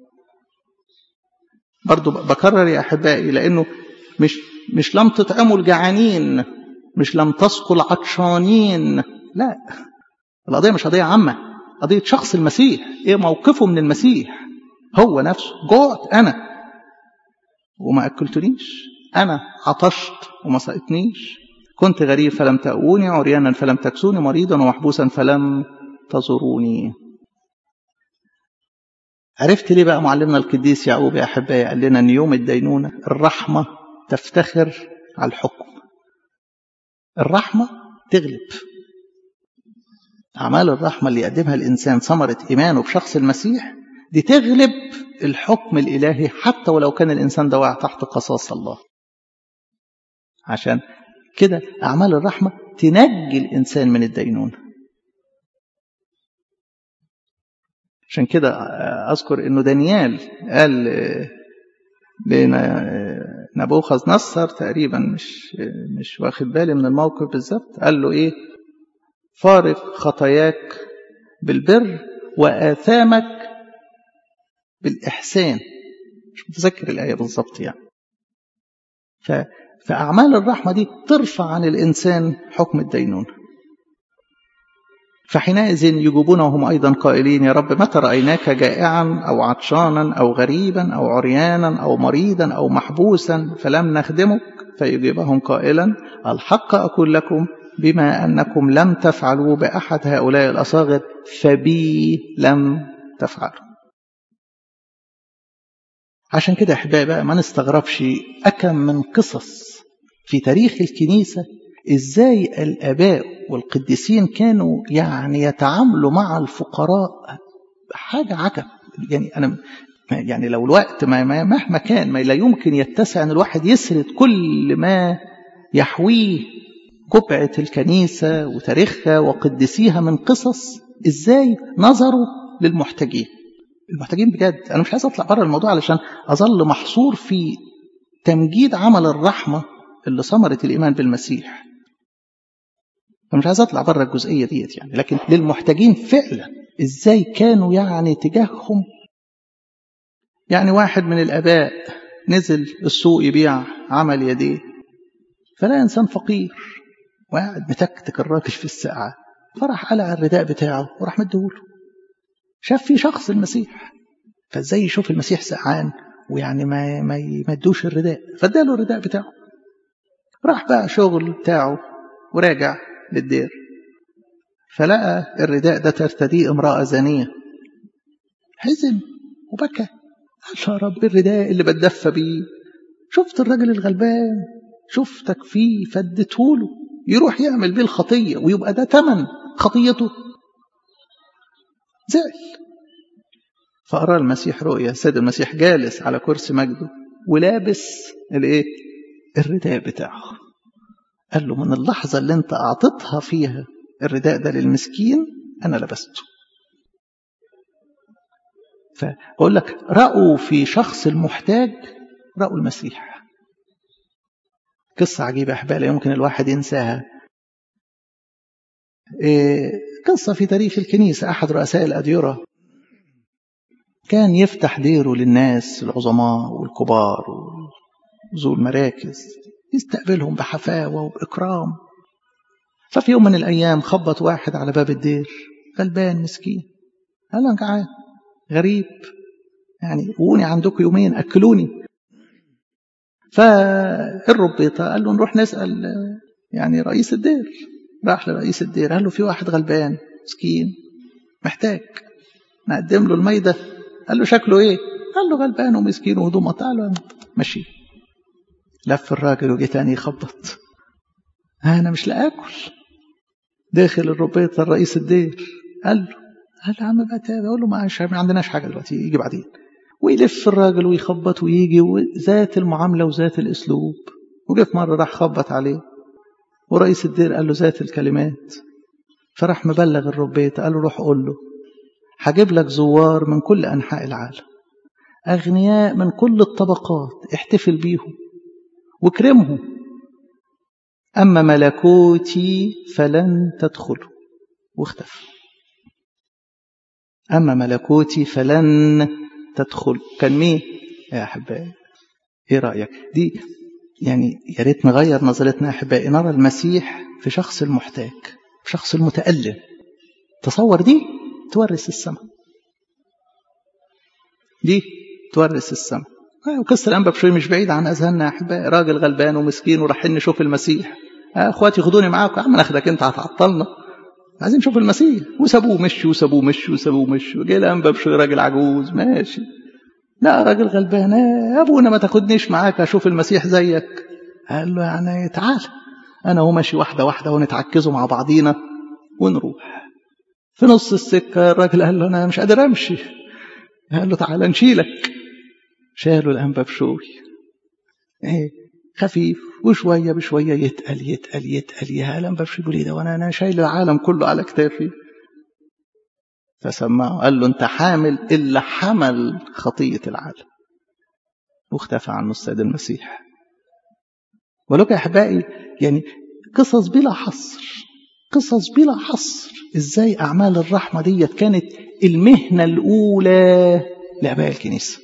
برضو بكرر يا أحبائي، لأنه مش مش لم تطعموا الجعانين، مش لم تسقوا العطشانين. لا، القضية مش قضية عامة، قضية شخص المسيح. ايه موقفه من المسيح؟ هو نفسه جوعت أنا وما أكلتنيش، أنا عطشت وما سقتنيش، كنت غريب فلم تأووني، عريانا فلم تكسوني، مريضا ومحبوسا فلم تزوروني. عرفت ليه بقى معلمنا القديس يعقوب يا أحبائي قال لنا أن يوم الدينونة الرحمة تفتخر على الحكم. الرحمة تغلب. أعمال الرحمة اللي يقدمها الإنسان ثمرة إيمانه بشخص المسيح دي تغلب الحكم الإلهي، حتى ولو كان الإنسان ده واقع تحت قصاص الله. عشان كده أعمال الرحمة تنجي الإنسان من الدينونة. عشان كده أذكر أنه دانيال قال لنبوخذ نصر تقريبا، مش مش واخد بالي من الموقف بالظبط، قال له إيه؟ فارق خطاياك بالبر وآثامك بالإحسان. مش متذكر الآية بالظبط يعني. فأعمال الرحمة دي ترفع عن الإنسان حكم الدينونة. فحينئذ يجيبونهم أيضا قائلين: يا رب متى رأيناك جائعا أو عطشانا أو غريبا أو عريانا أو مريضا أو محبوسا فلم نخدمك؟ فيجيبهم قائلا: الحق أقول لكم بما أنكم لم تفعلوا بأحد هؤلاء الأصاغر فبي لم تفعلوا. عشان كده أحبائي بقى ما نستغربش أكم من قصص في تاريخ الكنيسة إزاي الآباء والقديسين كانوا يعني يتعاملوا مع الفقراء حاجة عجب. يعني أنا يعني لو الوقت ما مهما كان ما لا يمكن يتسع أن الواحد يسرد كل ما يحويه قبعة الكنيسة وتاريخها وقدسيها من قصص إزاي نظروا للمحتاجين. المحتاجين بجد. أنا مش عايز أطلع بره الموضوع علشان أظل محصور في تمجيد عمل الرحمة اللي ثمرت الإيمان بالمسيح. فمش عايز أطلع بره الجزئية ديت يعني، لكن للمحتاجين فعلا إزاي كانوا يعني تجاههم. يعني واحد من الآباء نزل السوق يبيع عمل يديه، فلا إنسان فقير وقاعد متكتك الراجل في الساعة، فرح قلع الرداء بتاعه وراح مديهوله. شاف في شخص المسيح، فازاي يشوف المسيح سقعان ويعني ما ما يمدوش الرداء، فاداله الرداء بتاعه. راح بقى شغل بتاعه وراجع للدير، فلقى الرداء ده ترتديه امرأة زانية. حزن وبكى، قال: يا رب الرداء اللي بتدفى بيه، شفت الراجل الغلبان شفتك فيه فديتهوله، يروح يعمل بيه الخطية ويبقى ده تمن خطيته. زعل. فأرى المسيح رؤيا سيد المسيح جالس على كرسي مجده ولابس الايه؟ الرداء بتاعه. قال له: من اللحظة اللي انت أعطتها فيها الرداء ده للمسكين أنا لبسته. فأقول لك رأوا في شخص المحتاج رأوا المسيح. قصة عجيبة أحبائي يمكن الواحد ينساها. إيه قصة في تاريخ الكنيسة. أحد رؤساء الأديرة كان يفتح ديره للناس العظماء والكبار وذو المراكز، يستقبلهم بحفاوة وبإكرام. ففي يوم من الأيام خبط واحد على باب الدير، غلبان مسكين، قال: أنا جعان غريب، يعني قوني عندكم يومين أكلوني. فالربيطة قال له: نروح نسأل يعني رئيس الدير. راح لرئيس الدير قال له في واحد غلبان مسكين محتاج نقدم له الميدة. قال له شكله ايه؟ قال له غلبان ومسكين وهدومه. قال له ماشي. لف الراجل وجه تاني يخبط، انا مش لاكل. داخل الربيط الرئيس الدير قال له قال له عم بقى تابع. اقول له ما عندناش حاجه دلوقتي، يجي بعدين. ويلف الراجل ويخبط ويجي، وذات المعامله وذات الاسلوب. وجه في مره راح خبط عليه ورئيس الدير قال له ذات الكلمات. فراح مبلغ الربيط قال له روح قول له هجيب لك زوار من كل انحاء العالم، اغنياء من كل الطبقات، احتفل بيهم واكرمهم، اما ملكوتي فلن تدخله. واختفى. اما ملكوتي فلن تدخل. كان مين يا احبائي؟ ايه رايك؟ دي يعني يا ريت نغير نظرتنا يا احبائي، نرى المسيح في شخص المحتاج، في شخص المتألم. تصور دي تورث السماء، دي تورث السماء. وقصة الأنبا بشوي مش بعيد عن أذهاننا يا أحبائي. راجل غلبان ومسكين ورايحين نشوف المسيح. أخواتي خدوني معاكم. يا عم ناخدك أنت، هتعطلنا، عايزين نشوف المسيح. وسابوه مشي وسابوه مشي وسابوه مشي. وجه الأنبا بشوي راجل عجوز ماشي، لا راجل غلبان. يا أبونا ما تاخدنيش معاك أشوف المسيح زيك. قال له يعني تعال، أنا هو ماشي واحدة واحدة ونتعكزوا مع بعضينا ونروح. في نص السكة الراجل قال له أنا مش قادر أمشي. قال له تعال نشيلك. شالوا الأنبا بشوي ايه خفيف، وشوية بشوية يتقل يتقل يتقل. يا الأنبا بشوي بيقول ايه ده، وانا انا شايل العالم كله على كتافي. فسمعه قال له انت حامل إلا حمل خطية العالم. واختفى عنه السيد المسيح. ولك يا أحبائي يعني قصص بلا حصر، قصص بلا حصر. ازاي أعمال الرحمة ديت كانت المهنة الأولى لآباء الكنيسة.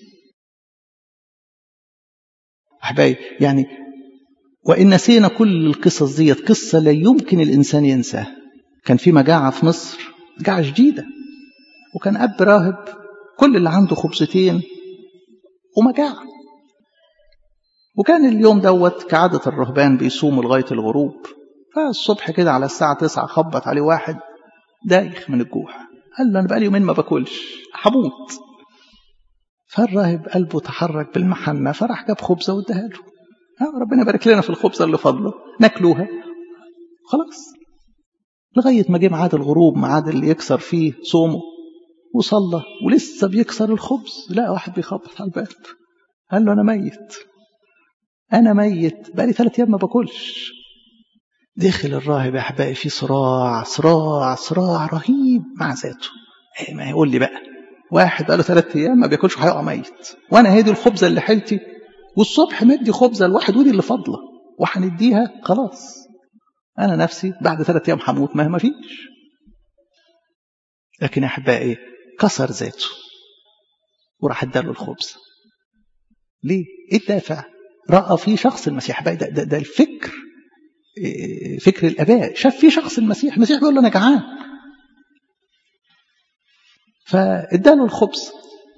أحبائي يعني وإن نسينا كل القصص ديت، قصة لا يمكن الإنسان ينساها. كان في مجاعة في مصر، مجاعة شديدة، وكان أب راهب كل اللي عنده خبزتين ومجاعة. وكان اليوم دوت كعادة الرهبان بيصوموا لغاية الغروب. فالصبح كده على الساعة تسعة خبط عليه واحد دايخ من الجوع. قال له أنا بقالي يومين ما باكلش، هموت. فالراهب قلبه تحرك بالمحنة، فراح جاب خبزة واداها له. ربنا يبارك لنا في الخبزة اللي فضله، ناكلوها خلاص. لغاية ما جه ميعاد الغروب، ميعاد اللي يكسر فيه صومه، وصلى ولسه بيكسر الخبز لا واحد بيخبط على الباب. قال له أنا ميت، أنا ميت بقالي ثلاث أيام ما باكلش. دخل الراهب يا أحبائي في صراع صراع صراع رهيب مع ذاته. إيه ما يقول لي بقى، واحد بقاله ثلاث أيام ما بياكلش وهيقع ميت، وأنا هي دي الخبزة اللي حيلتي، والصبح مدي خبزة الواحد ودي اللي فاضلة وهنديها خلاص. أنا نفسي بعد ثلاث أيام هموت ما فيش. لكن يا أحبائي كسر ذاته وراح اداله الخبز. ليه؟ ايه الدافع؟ رأى فيه شخص المسيح. بقى ده, ده, ده الفكر، فكر الآباء. شاف فيه شخص المسيح. المسيح بيقول له أنا جعان، فاداله الخبز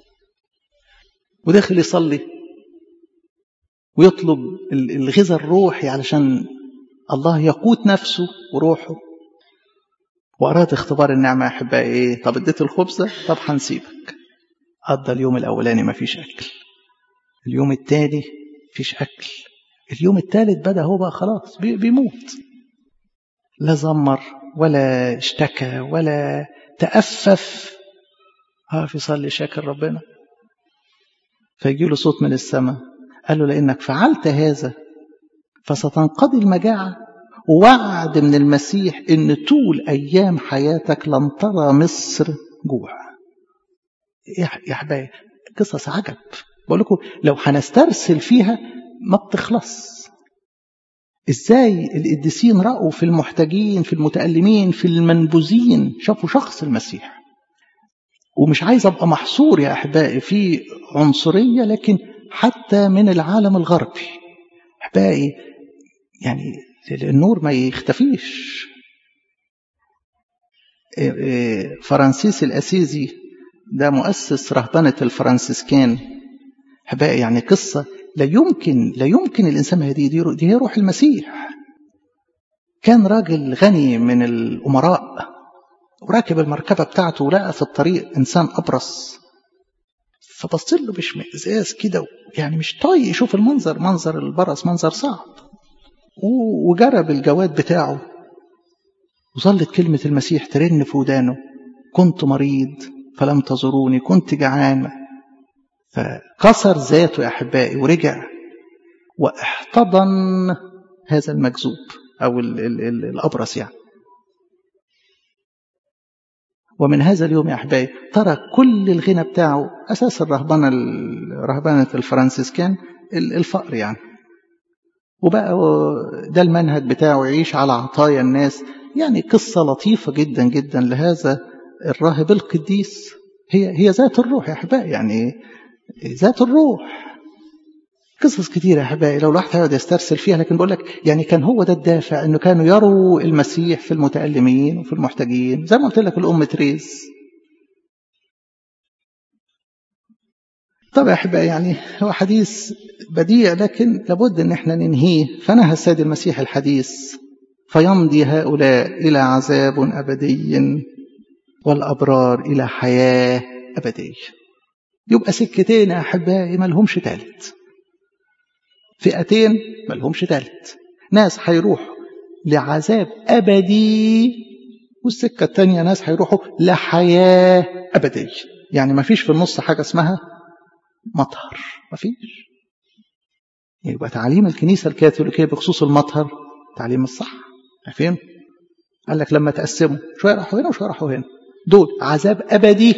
وداخل يصلي ويطلب الغذاء الروحي علشان الله يقوت نفسه وروحه. وأراد اختبار النعمة يا أحبائي. إيه؟ طب اديت الخبزة، طب هنسيبك. قضى اليوم الأولاني ما فيش أكل، اليوم الثاني فيش أكل، اليوم الثالث بدأ هو بقى خلاص بيموت. لا زمر ولا اشتكى ولا تأفف، ها في صلي شاكر ربنا. فيجي له صوت من السماء قال له لأنك فعلت هذا فستنقضي المجاعة، ووعد من المسيح إن طول أيام حياتك لن ترى مصر جوع. يا حبايبي قصص عجب. بقول لكم لو هنسترسل فيها ما بتخلص. ازاي القديسين رأوا في المحتاجين، في المتألمين، في المنبوذين، شافوا شخص المسيح. ومش عايز ابقى محصور يا احبائي في عنصرية، لكن حتى من العالم الغربي احبائي يعني النور ما يختفيش. فرانسيس الأسيزي ده مؤسس رهبنة الفرنسيسكان احبائي، يعني قصة لا يمكن لا يمكن الإنسان دي دي, دي هي روح المسيح. كان راجل غني من الأمراء، وراكب المركبة بتاعته ولقى في الطريق إنسان أبرص، فبص له باشمئزاز كده، يعني مش طايق يشوف المنظر، منظر البرص منظر صعب، وجرب الجواد بتاعه، وظلت كلمة المسيح ترن في ودانه: كنت مريض فلم تزوروني، كنت جعان. فكسر ذاته يا أحبائي ورجع واحتضن هذا المجذوب أو ال ال ال الأبرص يعني. ومن هذا اليوم يا أحبائي ترك كل الغنى بتاعه، أساس الرهبنة رهبنة الفرنسيسكان الفقر يعني، وبقى ده المنهج بتاعه، يعيش على عطايا الناس. يعني قصة لطيفة جدا جدا لهذا الراهب القديس، هي هي ذات الروح يا أحبائي، يعني ذات الروح. قصص كتيرة يا أحبائي لو الواحد هيقعد يسترسل فيها، لكن بقول لك يعني كان هو ده الدافع، إنه كانوا يروا المسيح في المتألمين وفي المحتاجين، زي ما قلت لك الأم تريز. طب يا أحبائي يعني هو حديث بديع، لكن لابد إن احنا ننهيه. فنهى السيد المسيح الحديث: فيمضي هؤلاء إلى عذاب أبدي والأبرار إلى حياة أبدية. يبقى سكتين يا أحبائي ما لهمش تالت، فئتين ما لهمش تالت. ناس هيروحوا لعذاب أبدي، والسكة التانية ناس هيروحوا لحياة أبدية. يعني ما فيش في النص حاجة اسمها مطهر، ما فيش. يبقى تعليم الكنيسة الكاثوليكية بخصوص المطهر تعليم الصح. عارفين؟ قال لك لما تقسموا شوية راحوا هنا وشوية راحوا هنا، دول عذاب أبدي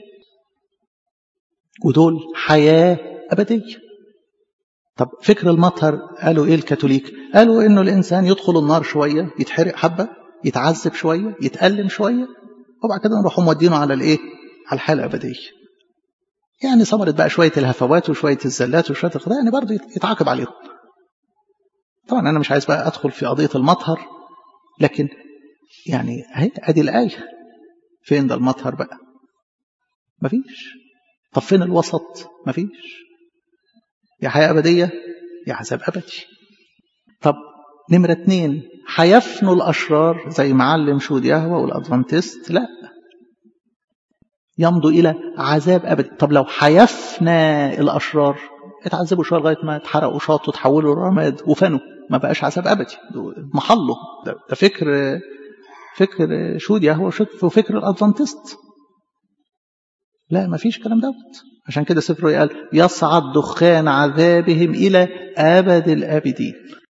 ودول حياة أبدية. طب فكر المطهر قالوا إيه الكاثوليك؟ قالوا إنه الإنسان يدخل النار شوية، يتحرق حبة، يتعذب شوية، يتألم شوية، وبعد كده نروحوا مودينه على الإيه؟ على الحياة الأبدية. يعني ثمرت بقى شوية الهفوات وشوية الزلات وشوية الخطايا، يعني برضه يتعاقب عليهم. طبعا أنا مش عايز بقى أدخل في قضية المطهر، لكن يعني هي أدي الآية. فين ده المطهر بقى؟ مفيش. طب فين الوسط؟ مفيش. يا حياة أبدية يا عذاب أبدي. طب نمرة اتنين، هيفنوا الأشرار زي معلم شهود يهوه والأدفانتست؟ لا، يمضوا إلى عذاب أبدي. طب لو هيفنى الأشرار، اتعذبوا شوية لغاية ما اتحرقوا شاط وتحولوا لرماد وفنوا، ما بقاش عذاب أبدي، محله. ده, ده فكر فكر شهود يهوه وفكر الأدفانتست. لا، ما فيش كلام دوت. عشان كده سفره قال: يصعد دخان عذابهم إلى أبد الآبدين.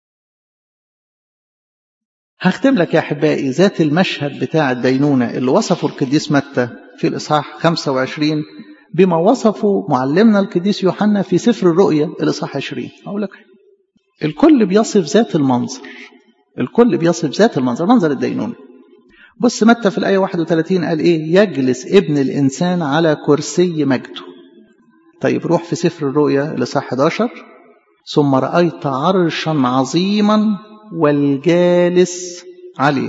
هختم لك يا أحبائي ذات المشهد بتاع الدينونة اللي وصفه القديس متى في الإصحاح خمسة وعشرين بما وصفه معلمنا القديس يوحنا في سفر الرؤيا الإصحاح عشرين. أقول لك الكل بيصف ذات المنظر، الكل بيصف ذات المنظر، منظر الدينونة. بص متى في الآية واحد وثلاثين قال إيه؟ يجلس ابن الإنسان على كرسي مجده. طيب روح في سفر الرؤيا الإصحاح إحدى عشر: ثم رأيت عرشا عظيما والجالس عليه.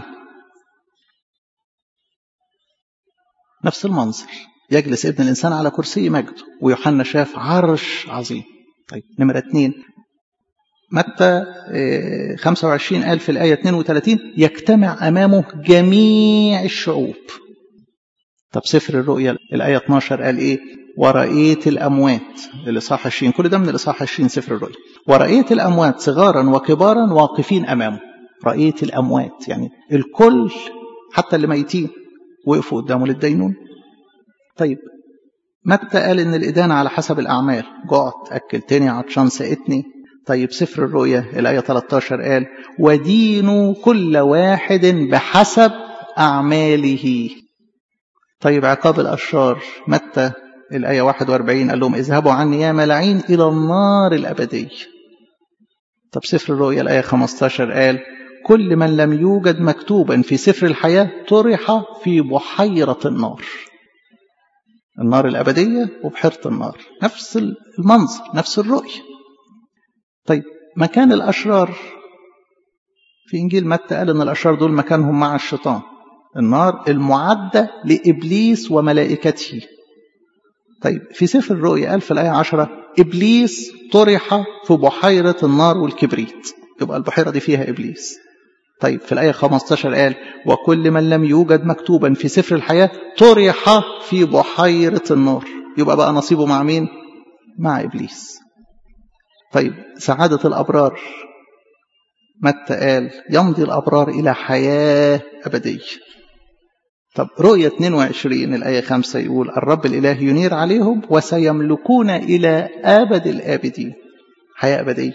نفس المنظر، يجلس ابن الإنسان على كرسي مجده، ويوحنا شاف عرش عظيم. طيب نمرة اتنين، متى خمسة وعشرين قال في الآية اثنين وثلاثين: يجتمع أمامه جميع الشعوب. طب سفر الرؤيا الآية اثني عشر قال إيه؟ ورأيت الأموات. الإصحاح عشرين، كل ده من الإصحاح عشرين سفر الرؤيا. ورأيت الأموات صغارا وكبارا واقفين أمامه. رأيت الأموات يعني الكل، حتى اللي ميتين وقفوا قدامه للدينون. طيب متى قال إن الإدانة على حسب الأعمال، جعت أكلتني، عطشان سقتني. طيب سفر الرؤيا الآية ثلاثة عشر قال: ودينوا كل واحد بحسب أعماله. طيب عقاب الأشرار، متى الآية واحد وأربعين قال لهم: اذهبوا عني يا ملاعين إلى النار الأبدية. طب سفر الرؤيا الآية خمسة عشر قال: كل من لم يوجد مكتوبا في سفر الحياة طرح في بحيرة النار. النار الأبدية وبحيرة النار، نفس المنظر، نفس الرؤية. طيب مكان الأشرار في إنجيل متى قال إن الأشرار دول مكانهم مع الشيطان، النار المعدة لإبليس وملائكته. طيب في سفر الرؤيا قال في الآية عشرة: إبليس طرح في بحيرة النار والكبريت. يبقى البحيرة دي فيها إبليس. طيب في الآية خمستاشر قال وكل من لم يوجد مكتوبا في سفر الحياة طرح في بحيرة النار. يبقى بقى نصيبه مع مين؟ مع إبليس. طيب سعادة الأبرار متى قال يمضي الأبرار إلى حياة أبدية. طب رؤية اثنين وعشرين الآية خمسة يقول الرب الإله ينير عليهم وسيملكون إلى أبد الآبدين، حياة أبدية.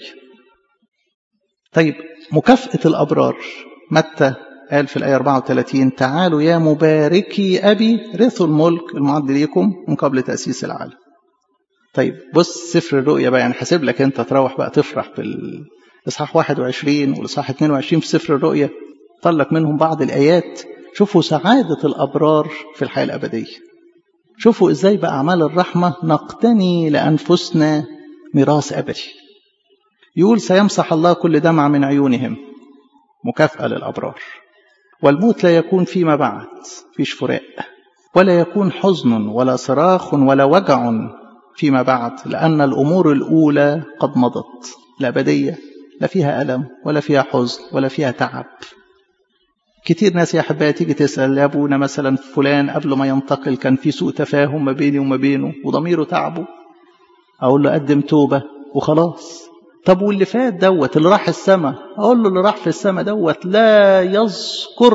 طيب مكافأة الأبرار متى قال في الآية أربعة وثلاثين تعالوا يا مباركي أبي رثوا الملك المعد ليكم من قبل تأسيس العالم. طيب بص سفر الرؤيا بقى، يعني حاسب لك أنت تروح بقى تفرح بالإصحاح واحد وعشرين والإصحاح اثنين وعشرين في سفر الرؤيا، طلق منهم بعض الآيات. شوفوا سعادة الأبرار في الحياة الأبدية. شوفوا إزاي بقى أعمال الرحمة نقتني لأنفسنا ميراث أبدي. يقول سيمسح الله كل دمع من عيونهم، مكافأة للأبرار. والموت لا يكون فيما بعد، فيش فراق، ولا يكون حزن ولا صراخ ولا وجع فيما بعد، لأن الأمور الأولى قد مضت. الأبدية لا فيها ألم ولا فيها حزن ولا فيها تعب. كتير ناس يا أحبائي تيجي تسأل يا أبونا مثلا فلان قبل ما ينتقل كان في سوء تفاهم ما بيني وما بينه وضميره تعبه، أقول له قدم توبة وخلاص. طب واللي فات دوت اللي راح السماء، أقول له اللي راح في السماء دوت لا يذكر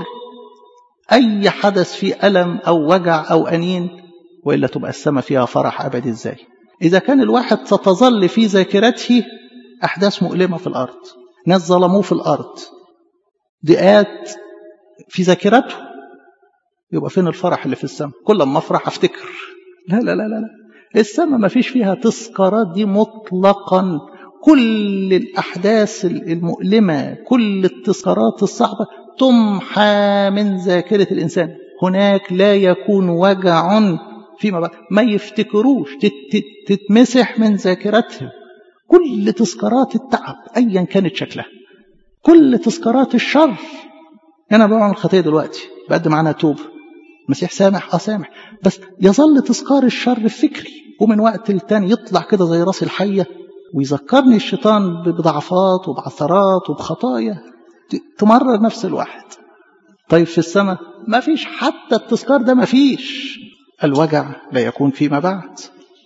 أي حدث فيه ألم أو وجع أو أنين، وإلا تبقى السماء فيها فرح أبدي إزاي؟ إذا كان الواحد ستظل في ذاكرته أحداث مؤلمة في الأرض، ناس ظلموه في الأرض، ضيقات في ذاكرته، يبقى فين الفرح اللي في السماء؟ كل ما أفرح أفتكر. لا لا لا لا لا. السماء ما فيش فيها تذكارات دي مطلقا. كل الأحداث المؤلمة، كل التذكارات الصعبة تمحى من ذاكرة الإنسان. هناك لا يكون وجع فيما بعد، ما يفتكروش، تتمسح من ذاكرتهم كل تذكارات التعب أيا كانت شكلها، كل تذكارات الشر. أنا بعمل خطية دلوقتي بقدم عنها توبة، المسيح سامح اه سامح، بس يظل تذكار الشر في فكري، ومن وقت للتاني يطلع كده زي راس الحية ويذكرني الشيطان بضعفات وبعثرات وبخطايا تمرر نفس الواحد. طيب في السماء ما فيش حتى التذكار ده، ما فيش. الوجع لا يكون فيما بعد.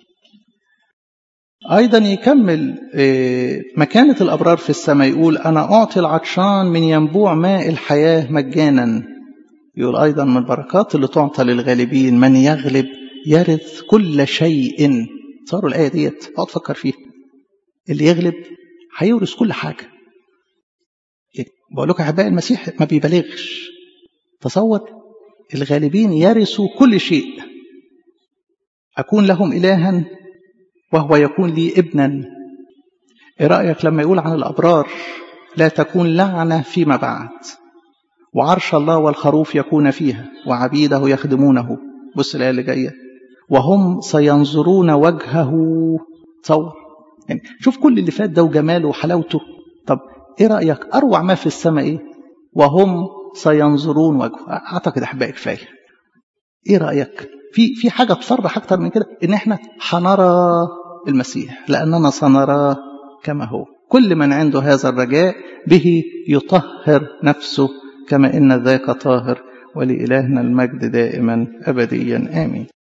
أيضا يكمل مكانة الأبرار في السماء، يقول أنا أعطي العطشان من ينبوع ماء الحياة مجانا. يقول أيضا من البركات اللي تعطى للغالبين من يغلب يرث كل شيء. صاروا الآية ديت اقعد فكر فيها، اللي يغلب هيورث كل حاجة. بقول لكم أحبائي المسيح ما بيبالغش. تصور الغالبين يرثوا كل شيء. أكون لهم إلها وهو يكون لي ابنا. إيه رأيك لما يقول عن الأبرار لا تكون لعنة فيما بعد، وعرش الله والخروف يكون فيها وعبيده يخدمونه. بص الآية اللي جاية وهم سينظرون وجهه. تصور يعني، شوف كل اللي فات ده وجماله وحلاوته. طب ايه رأيك اروع ما في السماء ايه؟ وهم سينظرون وجهه. اعتقد احبائي كفايه. ايه رأيك في في حاجه تفرح اكتر من كده؟ ان احنا هنرى المسيح لاننا سنراه كما هو. كل من عنده هذا الرجاء به يطهر نفسه كما ان ذاك طاهر. ولإلهنا المجد دائما أبديا آمين.